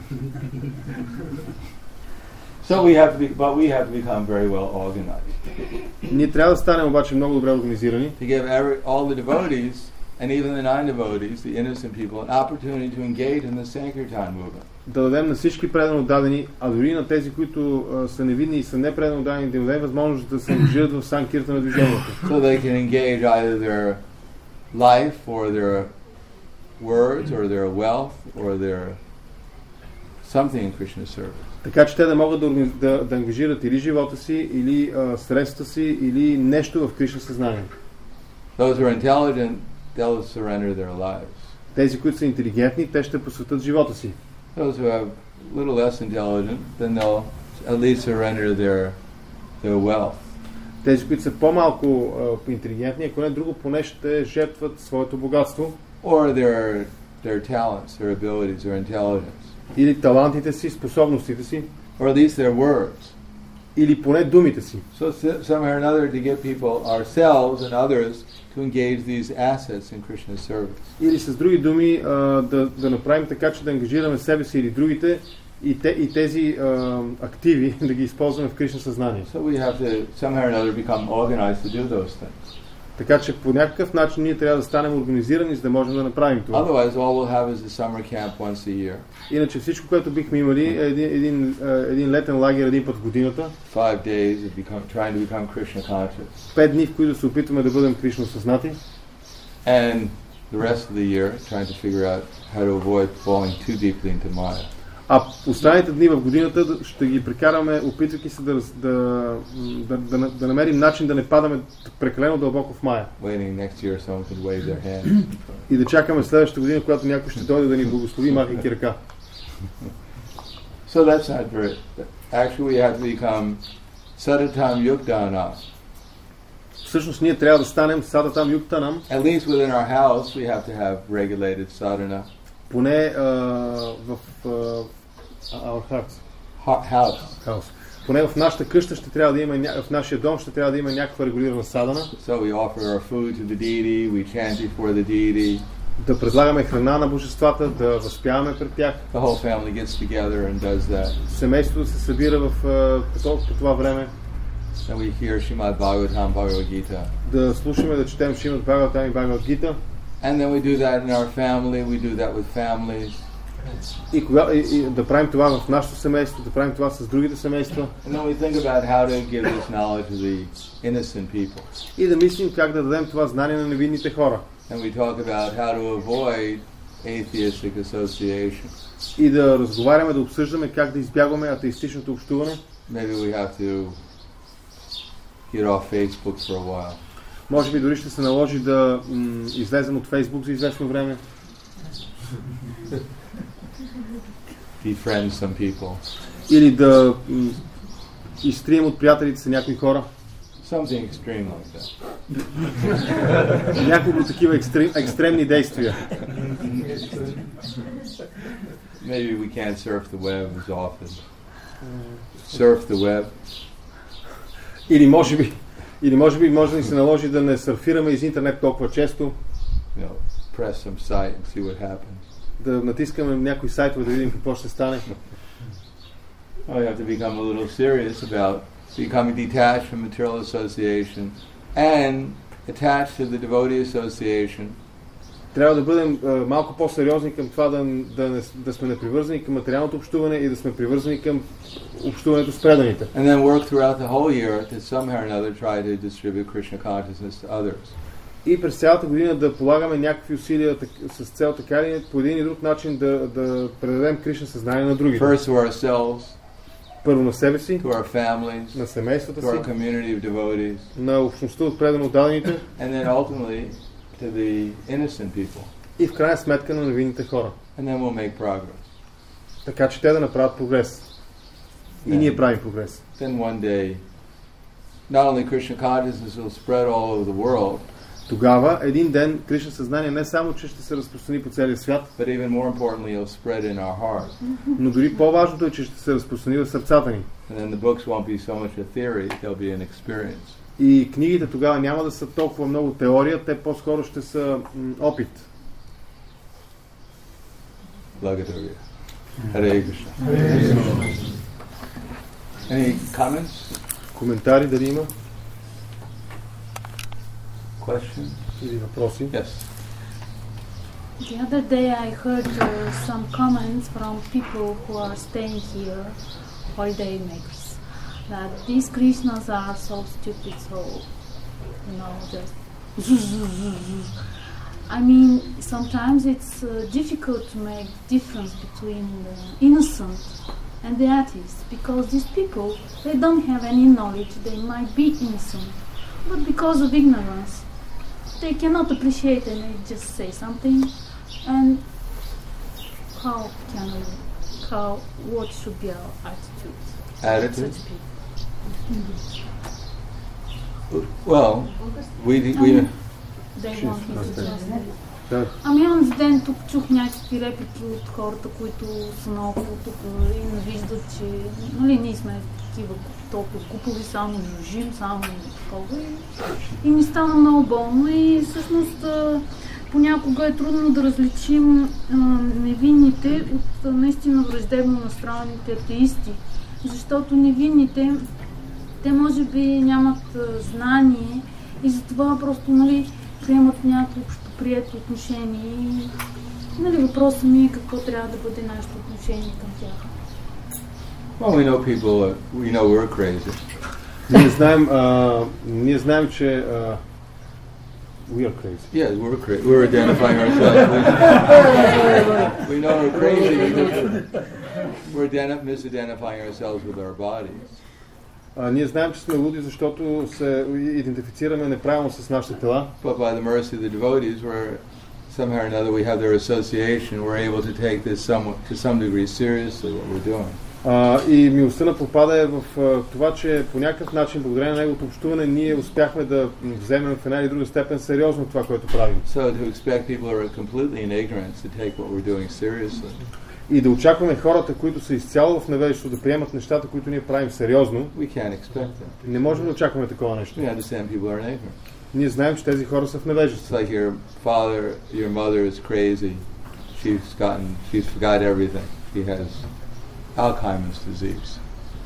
So we have to be, but we have to become very well organized Ние трябва да станем обаче много добре организирани, to give every, all the devotees and even the non-devotees, the innocent people, an opportunity to engage in the Sankirtan movement. да дадем на всички предано дадени, а дори на тези, които а, са невидни и са непредано дадени, да им дадем възможност да се ангажират в Санкиртан на движението. So they can engage either their life or their words or their wealth or their something in Krishna's service. Така че те да могат да, органи- да, да ангажират или живота си, или а, средства си, или нещо в Кришна съзнание. Those who are intelligent, they'll surrender their lives. Тези, които са интелигентни, те ще посветят живота си. Those who have a little less intelligent, then they'll at least surrender their their wealth. Тези, които са по-малко а, интелигентни, ако не друго, поне ще жертват своето богатство Or their their talents, their abilities, their intelligence. или талантите си, способностите си, Or at least their words. или поне думите си. So s- somehow or another to get people, ourselves and others, to engage these assets in Krishna's service. Или с други думи а, да, да направим така, че да ангажираме себе си или другите и, те, и тези а, активи да ги използваме в Кришна съзнание. So we have to somehow or another become organized to do those things. Така че по някакъв начин ние трябва да станем организирани, за да можем да направим това. Otherwise, all we'll have is a summer camp once a year. Иначе всичко, което бихме имали е един, един, а, един летен лагер един път в годината, Five days of become, trying to become Krishna conscious. пет дни, в които се опитваме да бъдем Кришна съзнати, And the rest of the year trying to figure out how to avoid falling too deeply into Maya. а останалите дни в годината да- ще ги прекараме, опитвайки се да, раз- да, да, да, да, да намерим начин да не падаме прекалено дълбоко в Мая. Waiting next year someone could wave their hand. И да чакаме следващата година, когато някой ще дойде да ни благослови, махайки ръка. So that's not very... Actually, we have to become Sadatam Yukdana. Всъщност ние трябва да станем садатам юктанам, At least within our house, we have to have regulated sadhana. поне а, в а, our hearts, Ha- house. house. Поне в нашата къща ще трябва да има, ня- в нашия дом ще трябва да има някаква регулирана садана, So we offer our food to the deity, we chant before the deity. да предлагаме храна на божествата, да възпяваме пред тях. The whole family gets together and does that. Семейството се събира в, а, по, по това време, And we hear Srimad Bhagavatam, Bhagavad Gita. да слушаме, да четем Шримад Бхагаватам и Бхагават Гита. And then we do that in our family, we do that with families. И, кога, и, и да правим това в нашето семейство, да правим това с другите семейства. And then we think about how to give this knowledge to the innocent people. И да мислим как да дадем това знание на невинните хора. And we talk about how to avoid atheistic association. И да разговаряме, да обсъждаме как да избягваме атеистичното общуване. Maybe we have to get off Facebook for a while. Може би дори ще се наложи да м- излезем от Фейсбук за известно време. Befriend some people. Или да м- изтрием от приятелите си някои хора. Something extreme like that. Няколко такива екстрем, екстремни действия. Maybe we can't surf the web as often. Surf the web. Или може би, или може би може да ни се наложи да не сърфираме из интернет толкова често. You know, press some site and see what happens. Да натискаме някои сайтове да видим какво ще стане. Oh, you have to become a little serious about becoming detached from material association and attached to the devotee association. Трябва да бъдем а, малко по-сериозни към това да, да, не, да сме непривързани към материалното общуване и да сме привързани към общуването с преданите. And then work throughout the whole year to somehow or another try to distribute Krishna consciousness to others. И през цялата година да полагаме някакви усилия так, с цел така или по един и друг начин да, да предадем Кришна съзнание на другите. First to ourselves, Първо на себе си, to our families, на семействата to our си, community of devotees, на общността от предано отдадените and then ultimately to the innocent people. и в крайна сметка на невинните хора. And then we'll make progress. Така че те да направят прогрес. И ние правим прогрес. Then one day, not only Krishna consciousness will spread all over the world, Тогава един ден Кришна съзнание не само, че ще се разпространи по целия свят, but even more importantly, it'll spread in our heart. но дори по-важното е, че ще се разпространи в сърцата ни. And then the books won't be so much a theory, they'll be an experience. И книгите тогава няма да са толкова много теория, те по-скоро ще са м, опит. Благодаря. Hare Krishna. Any comments? Коментари дали има? Questions? Или въпроси? Yes. The other day I heard uh, some comments from people who are staying here, holiday makers, that these Krishnas are so stupid, so, you know, just... I mean, sometimes it's uh, difficult to make difference between the innocent and the atheists, because these people, they don't have any knowledge, they might be innocent, but because of ignorance, they cannot appreciate and they just say something. And how can we, how, what should be our attitude? Attitude? Such people. Well, we... we They want me to translate. Да. Ами онзи ден тук чух някакви реплики от хората, които са наоколо тук и не виждат, че нали, ние сме такива толкова купови, само дължим, само такова. И, и ми стана много болно и всъщност а, понякога е трудно да различим а, невинните от а, наистина враждебно настроените атеисти, защото невинните, те може би нямат а, знание и затова просто нали, приемат някакво общоприето отношение и нали, въпросът ми е какво трябва да бъде нашето отношение към тях. Well, we know people, uh, we know we're crazy. Ние знаем, а, ние знаем, че а, we are crazy. Yes, we're crazy. We're identifying ourselves. We, we know we're crazy because we're identi- misidentifying ourselves with our bodies. А, ние знаем, че сме луди, защото се идентифицираме неправилно с нашите тела. But by the mercy of the devotees, we're somehow or another we have their association. We're able to take this somewhat, to some degree seriously what we're doing. А, и милостта на Прабхупада е в а, това, че по някакъв начин, благодарение на неговото общуване, ние успяхме да вземем в една или друга степен сериозно това, което правим. So to expect people who are completely in ignorance to take what we're doing seriously. И да очакваме хората, които са изцяло в невежество, да приемат нещата, които ние правим сериозно, We can't expect that. не можем да очакваме такова нещо. We understand people are in ignorance. Ние знаем, че тези хора са в It's невежество. like your father, your mother is crazy. She's gotten, she's forgot everything. She has Alzheimer's disease.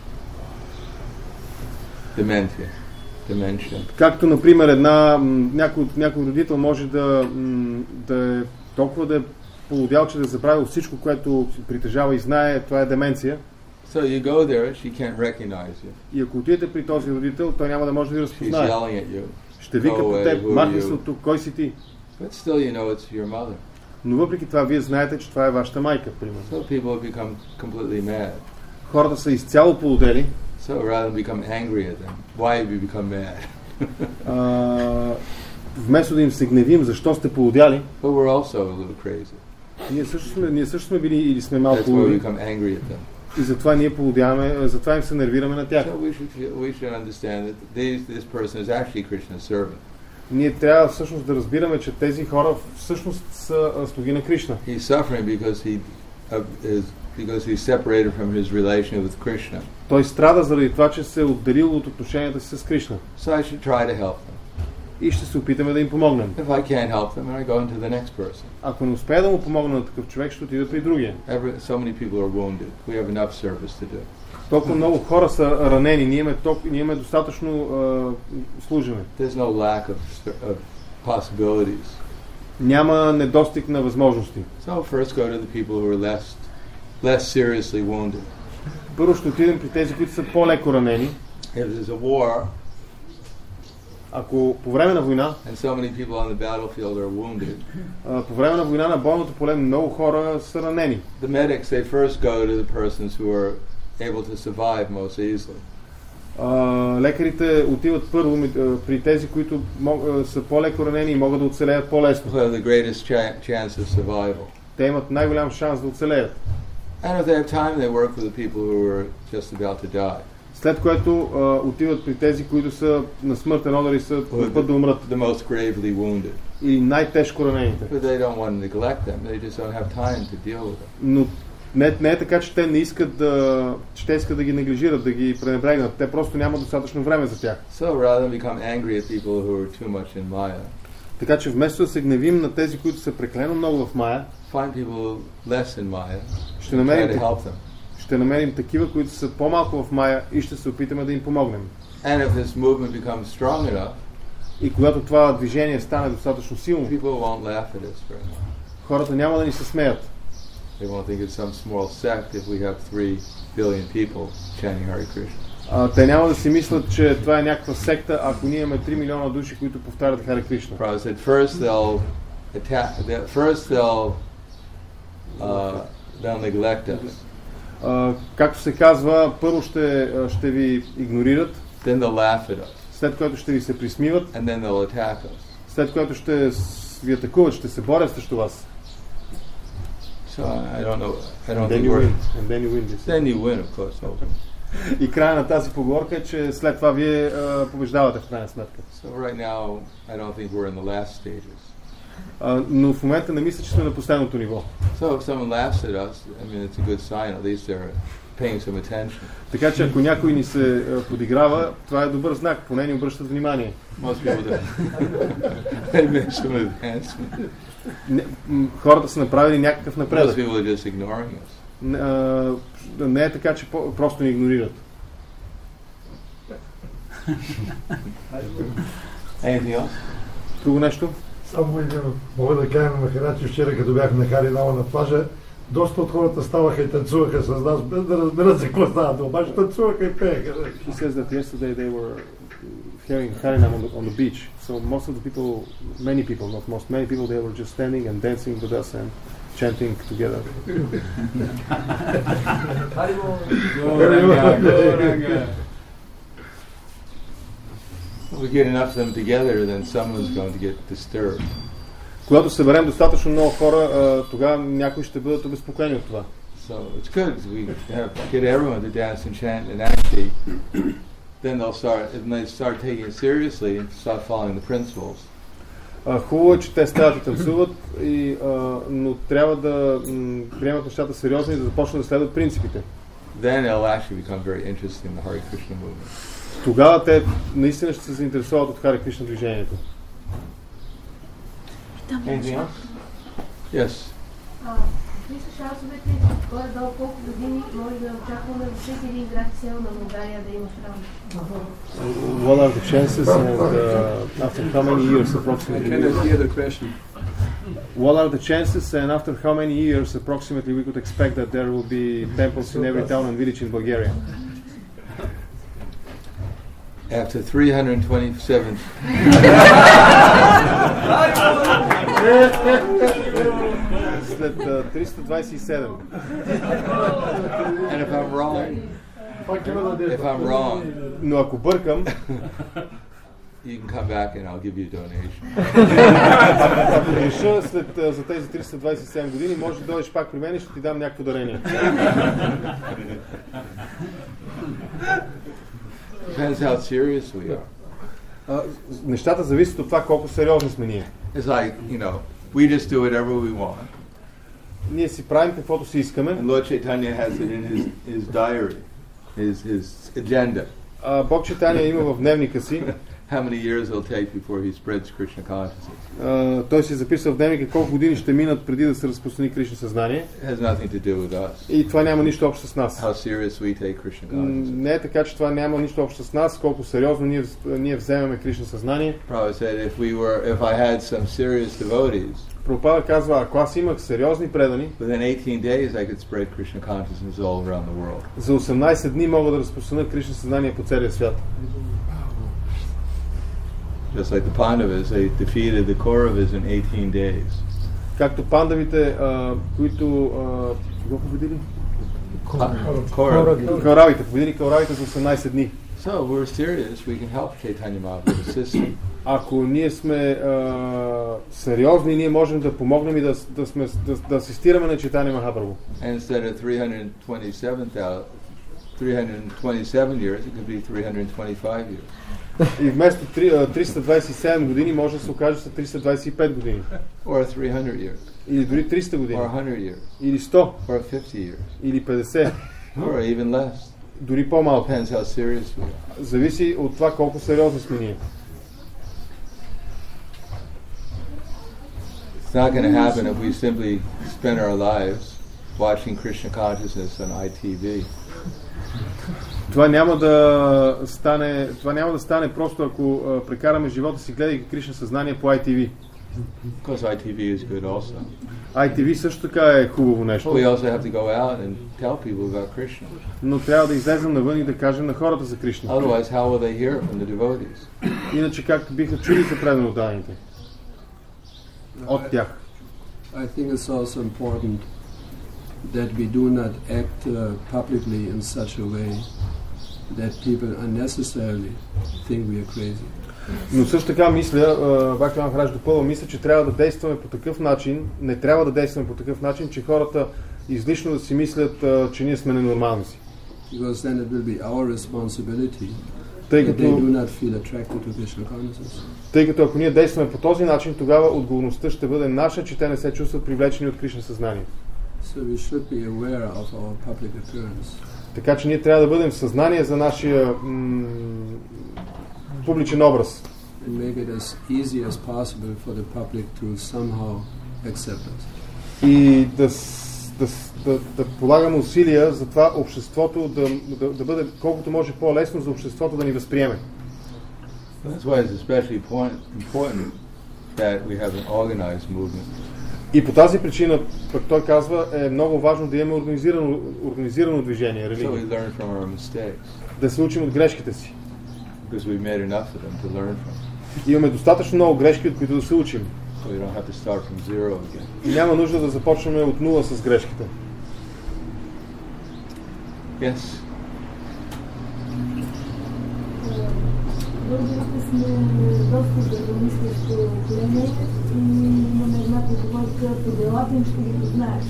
Dementia. Dementia. Както, например, една, м, някой, някой родител може да, м, да е толкова да е полудял, че да е забравил всичко, което притежава и знае, това е деменция. So you go there, she can't recognize you. И ако отидете при този родител, той няма да може да ви She's разпознае. yelling at you. Ще вика Go по away, теб, who are махни you? се от тук, кой си ти? But still you know it's your mother. Но въпреки това, вие знаете, че това е вашата майка, примерно. So people have become completely mad. Хората са изцяло полудели. So rather than become angry at them, why have you become mad? А, вместо да им се гневим, защо сте полудяли, But we're also a little crazy. ние също сме, ние също сме били или сме That's малко why we луди. become angry at them. И затова ние полудяваме, затова им се нервираме на тях. So we should feel, we should understand that these, this person is actually Krishna's servant. Ние трябва всъщност да разбираме, че тези хора всъщност са а, слуги на Кришна. He's suffering because he uh, is because he's separated from his relation with Krishna. Той страда заради това, че се е отделил от отношенията си с Кришна. So I should try to help them. И ще се опитаме да им помогнем. If I can't help them, I go into the next person. Ако не успея да му помогна на такъв човек, ще отида при другия. Every, so many people are wounded. We have enough service to do. Толкова много хора са ранени, ние имаме, тол- ние имаме достатъчно а, служене. There's no lack of, of possibilities. Няма недостиг на възможности. So first go to the people who are less less seriously wounded. Първо ще отидем при тези, които са по-леко ранени. If there's a war Ако по време на война, and so many people on the battlefield are wounded, а, по време на война на бойното поле много хора са ранени. the medics they first go to the persons who are able to survive most easily. А, лекарите отиват първо ми- а, при тези, които мог, а, са по-леко ранени и могат да оцелеят по-лесно. Who have the greatest cha- chance of survival. Те имат най-голям шанс да оцелеят. And if they have time, they work with the people who are just about to die. След което а, отиват при тези, които са на смъртен удар и са на път да умрат. The most gravely wounded. Или най-тежко ранените. But they don't want to neglect them. They just don't have time to deal with them. Но не, не е така, че те не искат да, че те искат да ги неглижират, да ги пренебрегнат. Те просто нямат достатъчно време за тях. So rather than become angry at people who are too much in Maya, Така че вместо да се гневим на тези, които са преклено много в Мая, find people less in Maya, ще try намерим, to help them. ще намерим такива, които са по-малко в Мая и ще се опитаме да им помогнем. And if this movement becomes strong enough, И когато това движение стане достатъчно силно, people won't laugh at us very much. хората няма да ни се смеят. They won't think it's some small sect if we have three billion people chanting Hare Krishna. А, те няма да си мислят, че това е някаква секта, ако ние имаме три милиона души, които повтарят Харе Кришна. Prabhupada said first they'll attack, they'll- first they'll uh, they'll neglect us, А, както се казва, първо ще, а, ще ви игнорират, then they'll laugh at us, след което ще ви се присмиват, and then they'll attack us. след което ще с- ви атакуват, ще се борят срещу вас. So I I don't know. I don't And then think you we're. win. And then you win this. Then you win, of course. hopefully. И края на тази поговорка е, че след това вие а, побеждавате в крайна сметка. So right now, I don't think we're in the last stages. А, но в момента не мисля, че сме на последното ниво. So if someone laughs at us, I mean, it's a good sign. At least they're paying some attention. Така че ако някой ни се а, подиграва, това е добър знак, поне ни обръщат внимание. Most people do. They make some advancement. Не, м, хората са направили някакъв Most напредък. people are just ignoring us. Н- а, не е така, че по- просто ни игнорират. Anything else? Друго нещо? Само един, мога да кажа на Махарадж, че вчера като бях на Харинала на плажа, доста от хората ставаха и танцуваха с нас, без да разберат за какво става дума, обаче танцуваха и пееха. He says that yesterday they were hearing Harinam on the, on the beach. So most of the people, many people, not most, many people, they were just standing and dancing with us and chanting together. If we get enough of them together, then someone's going to get disturbed. Когато съберем достатъчно много хора, а, тогава някои ще бъдат обезпокоени от това. So it's good because we have get everyone to dance and chant, and actually, then they'll start, and they start taking it seriously and start following the principles. Uh, хубаво е, че те стават и танцуват, и, uh, но трябва да м, приемат нещата сериозно и да започнат да следват принципите. Then it'll actually become very interesting, the Hare Krishna movement. Тогава те наистина ще се заинтересуват от Харе Кришна движението. Anything else? Yes. Какви са шансовете, горе-долу колко години може да очакваме във всеки един град и село на България да има храм? What are the chances and uh, after how many years approximately? I cannot hear the question. What are the chances and after how many years approximately we could expect that there will be temples in every town and village in Bulgaria? After three hundred twenty-seven. След uh, триста двадесет и седем. And if I'm wrong, if I'm wrong, Но ако бъркам, you can come back and I'll give you a donation. ако реша след uh, за тези триста двадесет и седем години, може да дойдеш пак при мен и ще ти дам някакво дарение. Depends how serious we are. Uh, нещата зависят от това колко сериозни сме ние. It's like, you know, we just do whatever we want. Ние си правим каквото си искаме. And Lord Chaitanya has it in his, his diary, his, his agenda. Uh, Бог Чайтания има в дневника си. How many years it'll take before he spreads Krishna consciousness. Uh, той си записва в дневника колко години ще минат преди да се разпространи Кришна съзнание. It has nothing to do with us. И това няма нищо общо с нас. How serious we take Krishna М, consciousness. Не е така, че това няма нищо общо с нас, колко сериозно ние, ние вземаме Кришна съзнание. Prabhupada said if we were, if I had some serious devotees, Прабхупада казва, ако аз имах сериозни предани, within eighteen days I could spread Krishna consciousness all around the world. за осемнадесет дни мога да разпространя Кришна съзнание по целия свят. Just like the Pandavas, they defeated the Kauravas in eighteen days. Както пандавите, а, които а, кого победили? Kauravas. Кауравите, победили кауравите за осемнадесет дни. So if we're serious, we can help Chaitanya Mahaprabhu assist him. Ако ние сме а, сериозни, ние можем да помогнем и да, да, сме, да, да асистираме на Чайтания Махапрабху. And instead of three hundred twenty-seven thousand, three hundred twenty-seven years, it could be three hundred twenty-five years. И вместо триста двадесет и седем години може да се окаже са триста двадесет и пет години. Or three hundred years. Или дори триста години. Or one hundred years. Или сто. Or fifty years. Или петдесет. Or even less. Дори по-малко. Depends how serious we are. Зависи от това колко сериозни сме ние. It's not going to happen if we simply spend our lives watching Krishna consciousness on I T V. Това няма да стане, това няма да стане просто ако а, прекараме живота си гледайки Кришна съзнание по ай ти ви. Because I T V is good also. ай ти ви също така е хубаво нещо. We also have to go out and tell people about Krishna. Но трябва да излезем навън и да кажем на хората за Кришна. Otherwise, how will they hear from the devotees? Иначе как биха чули за предан от данните? От тях. I think it's also important that we do not act uh, publicly in such a way that people unnecessarily think we are crazy. Но също така мисля, Бхактиван Махарадж допълва, мисля, че трябва да действаме по такъв начин, не трябва да действаме по такъв начин, че хората излишно да си мислят, че ние сме ненормални си. Because then it will be our responsibility Тъй that като, they do not feel attracted to Krishna consciousness. тъй като ако ние действаме по този начин, тогава отговорността ще бъде наша, че те не се чувстват привлечени от Кришна съзнание. So we should be aware of our public appearance. Така че ние трябва да бъдем в съзнание за нашия м- публичен образ. And make it as easy as possible for the public to somehow accept us. И да, да, да, да полагаме усилия за това обществото да, да, да бъде колкото може по-лесно за обществото да ни възприеме. That's why it's especially point, important that we have an organized movement. И по тази причина, пък той казва, е много важно да имаме организирано, организирано движение, So we религия. learn from our mistakes. Да се учим от грешките си. Because we've made enough of them to learn from. Имаме достатъчно много грешки, от които да се учим. So we don't have to start from zero again. И няма нужда да започнем от нула с грешките. Yes. Българите сме доста здравомислещо племе и имаме една поговорка: по делата им ще ги познаеш.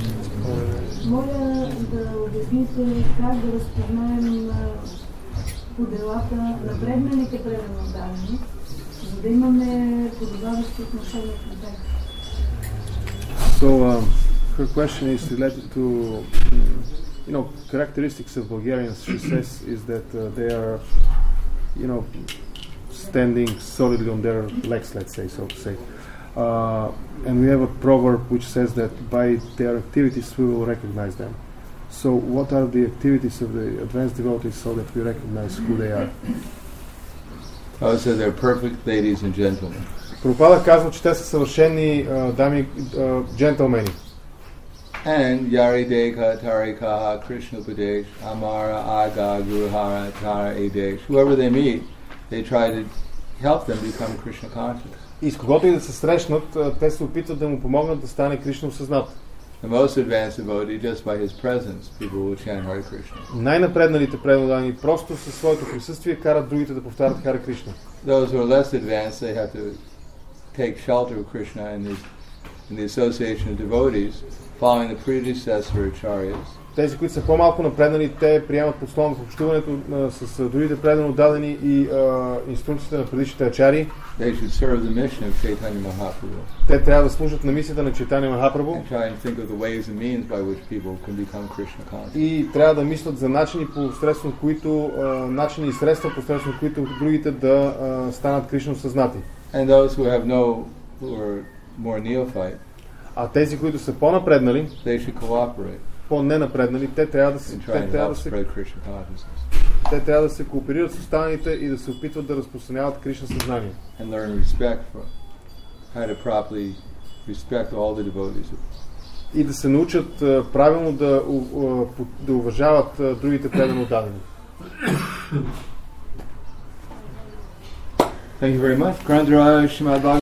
Моля да обясните как да разпознаем по делата напредналите преданодавани, за да имаме подобаващи отношения към тях. So um, her question is related to, you know, characteristics of Bulgarians. She says is that uh, they are, you know, standing solidly on their legs, let's say, so to say. Uh, and we have a proverb which says that by their activities we will recognize them. So what are the activities of the advanced devotees so that we recognize who they are? Oh, so they're perfect ladies and gentlemen. Прабхупада казва, че те са съвършени uh, дами, uh, джентълмени. And Yari Deka Tarikaha Krishna Upadesh Amara Aga Guruhara Tara Adesh. Whoever they meet, they try to help them become Krishna conscious. И с когото и да се срещнат, те се опитват да му помогнат да стане Кришна осъзнат. The most advanced devotee, just by his presence, people will chant Hare Krishna. Най-напредналите преданодани просто със своето присъствие карат другите да повтарят Харе Кришна. Those who are less advanced, they have to take shelter of Krishna in the, in the association of devotees, following the predecessor acharyas. Тези, които са по-малко напреднали, те приемат подслон в общуването а, с а, другите преданодадени и а, инструкциите на предишните ачари. They should serve the mission of Chaitanya Mahaprabhu. Те трябва да служат на мисията на Чайтаня Махапрабху. And try and think of the ways and means by which people can become Krishna conscious. И трябва да мислят за начини, посредством които, а, начини и средства, посредством които другите да а, станат Кришна съзнати. And those who have no, who are more neophyte, А тези, които са по-напреднали, they should cooperate по-ненапреднали, те трябва да се, and try те and трябва help да се, spread Krishna consciousness. те трябва да се кооперират с останалите и да се опитват да разпространяват Кришна съзнание. And learn respect for how to properly respect all the devotees. И да се научат uh, правилно да, uh, да уважават uh, другите преданодадени. Thank you very much. Grandra Shrimad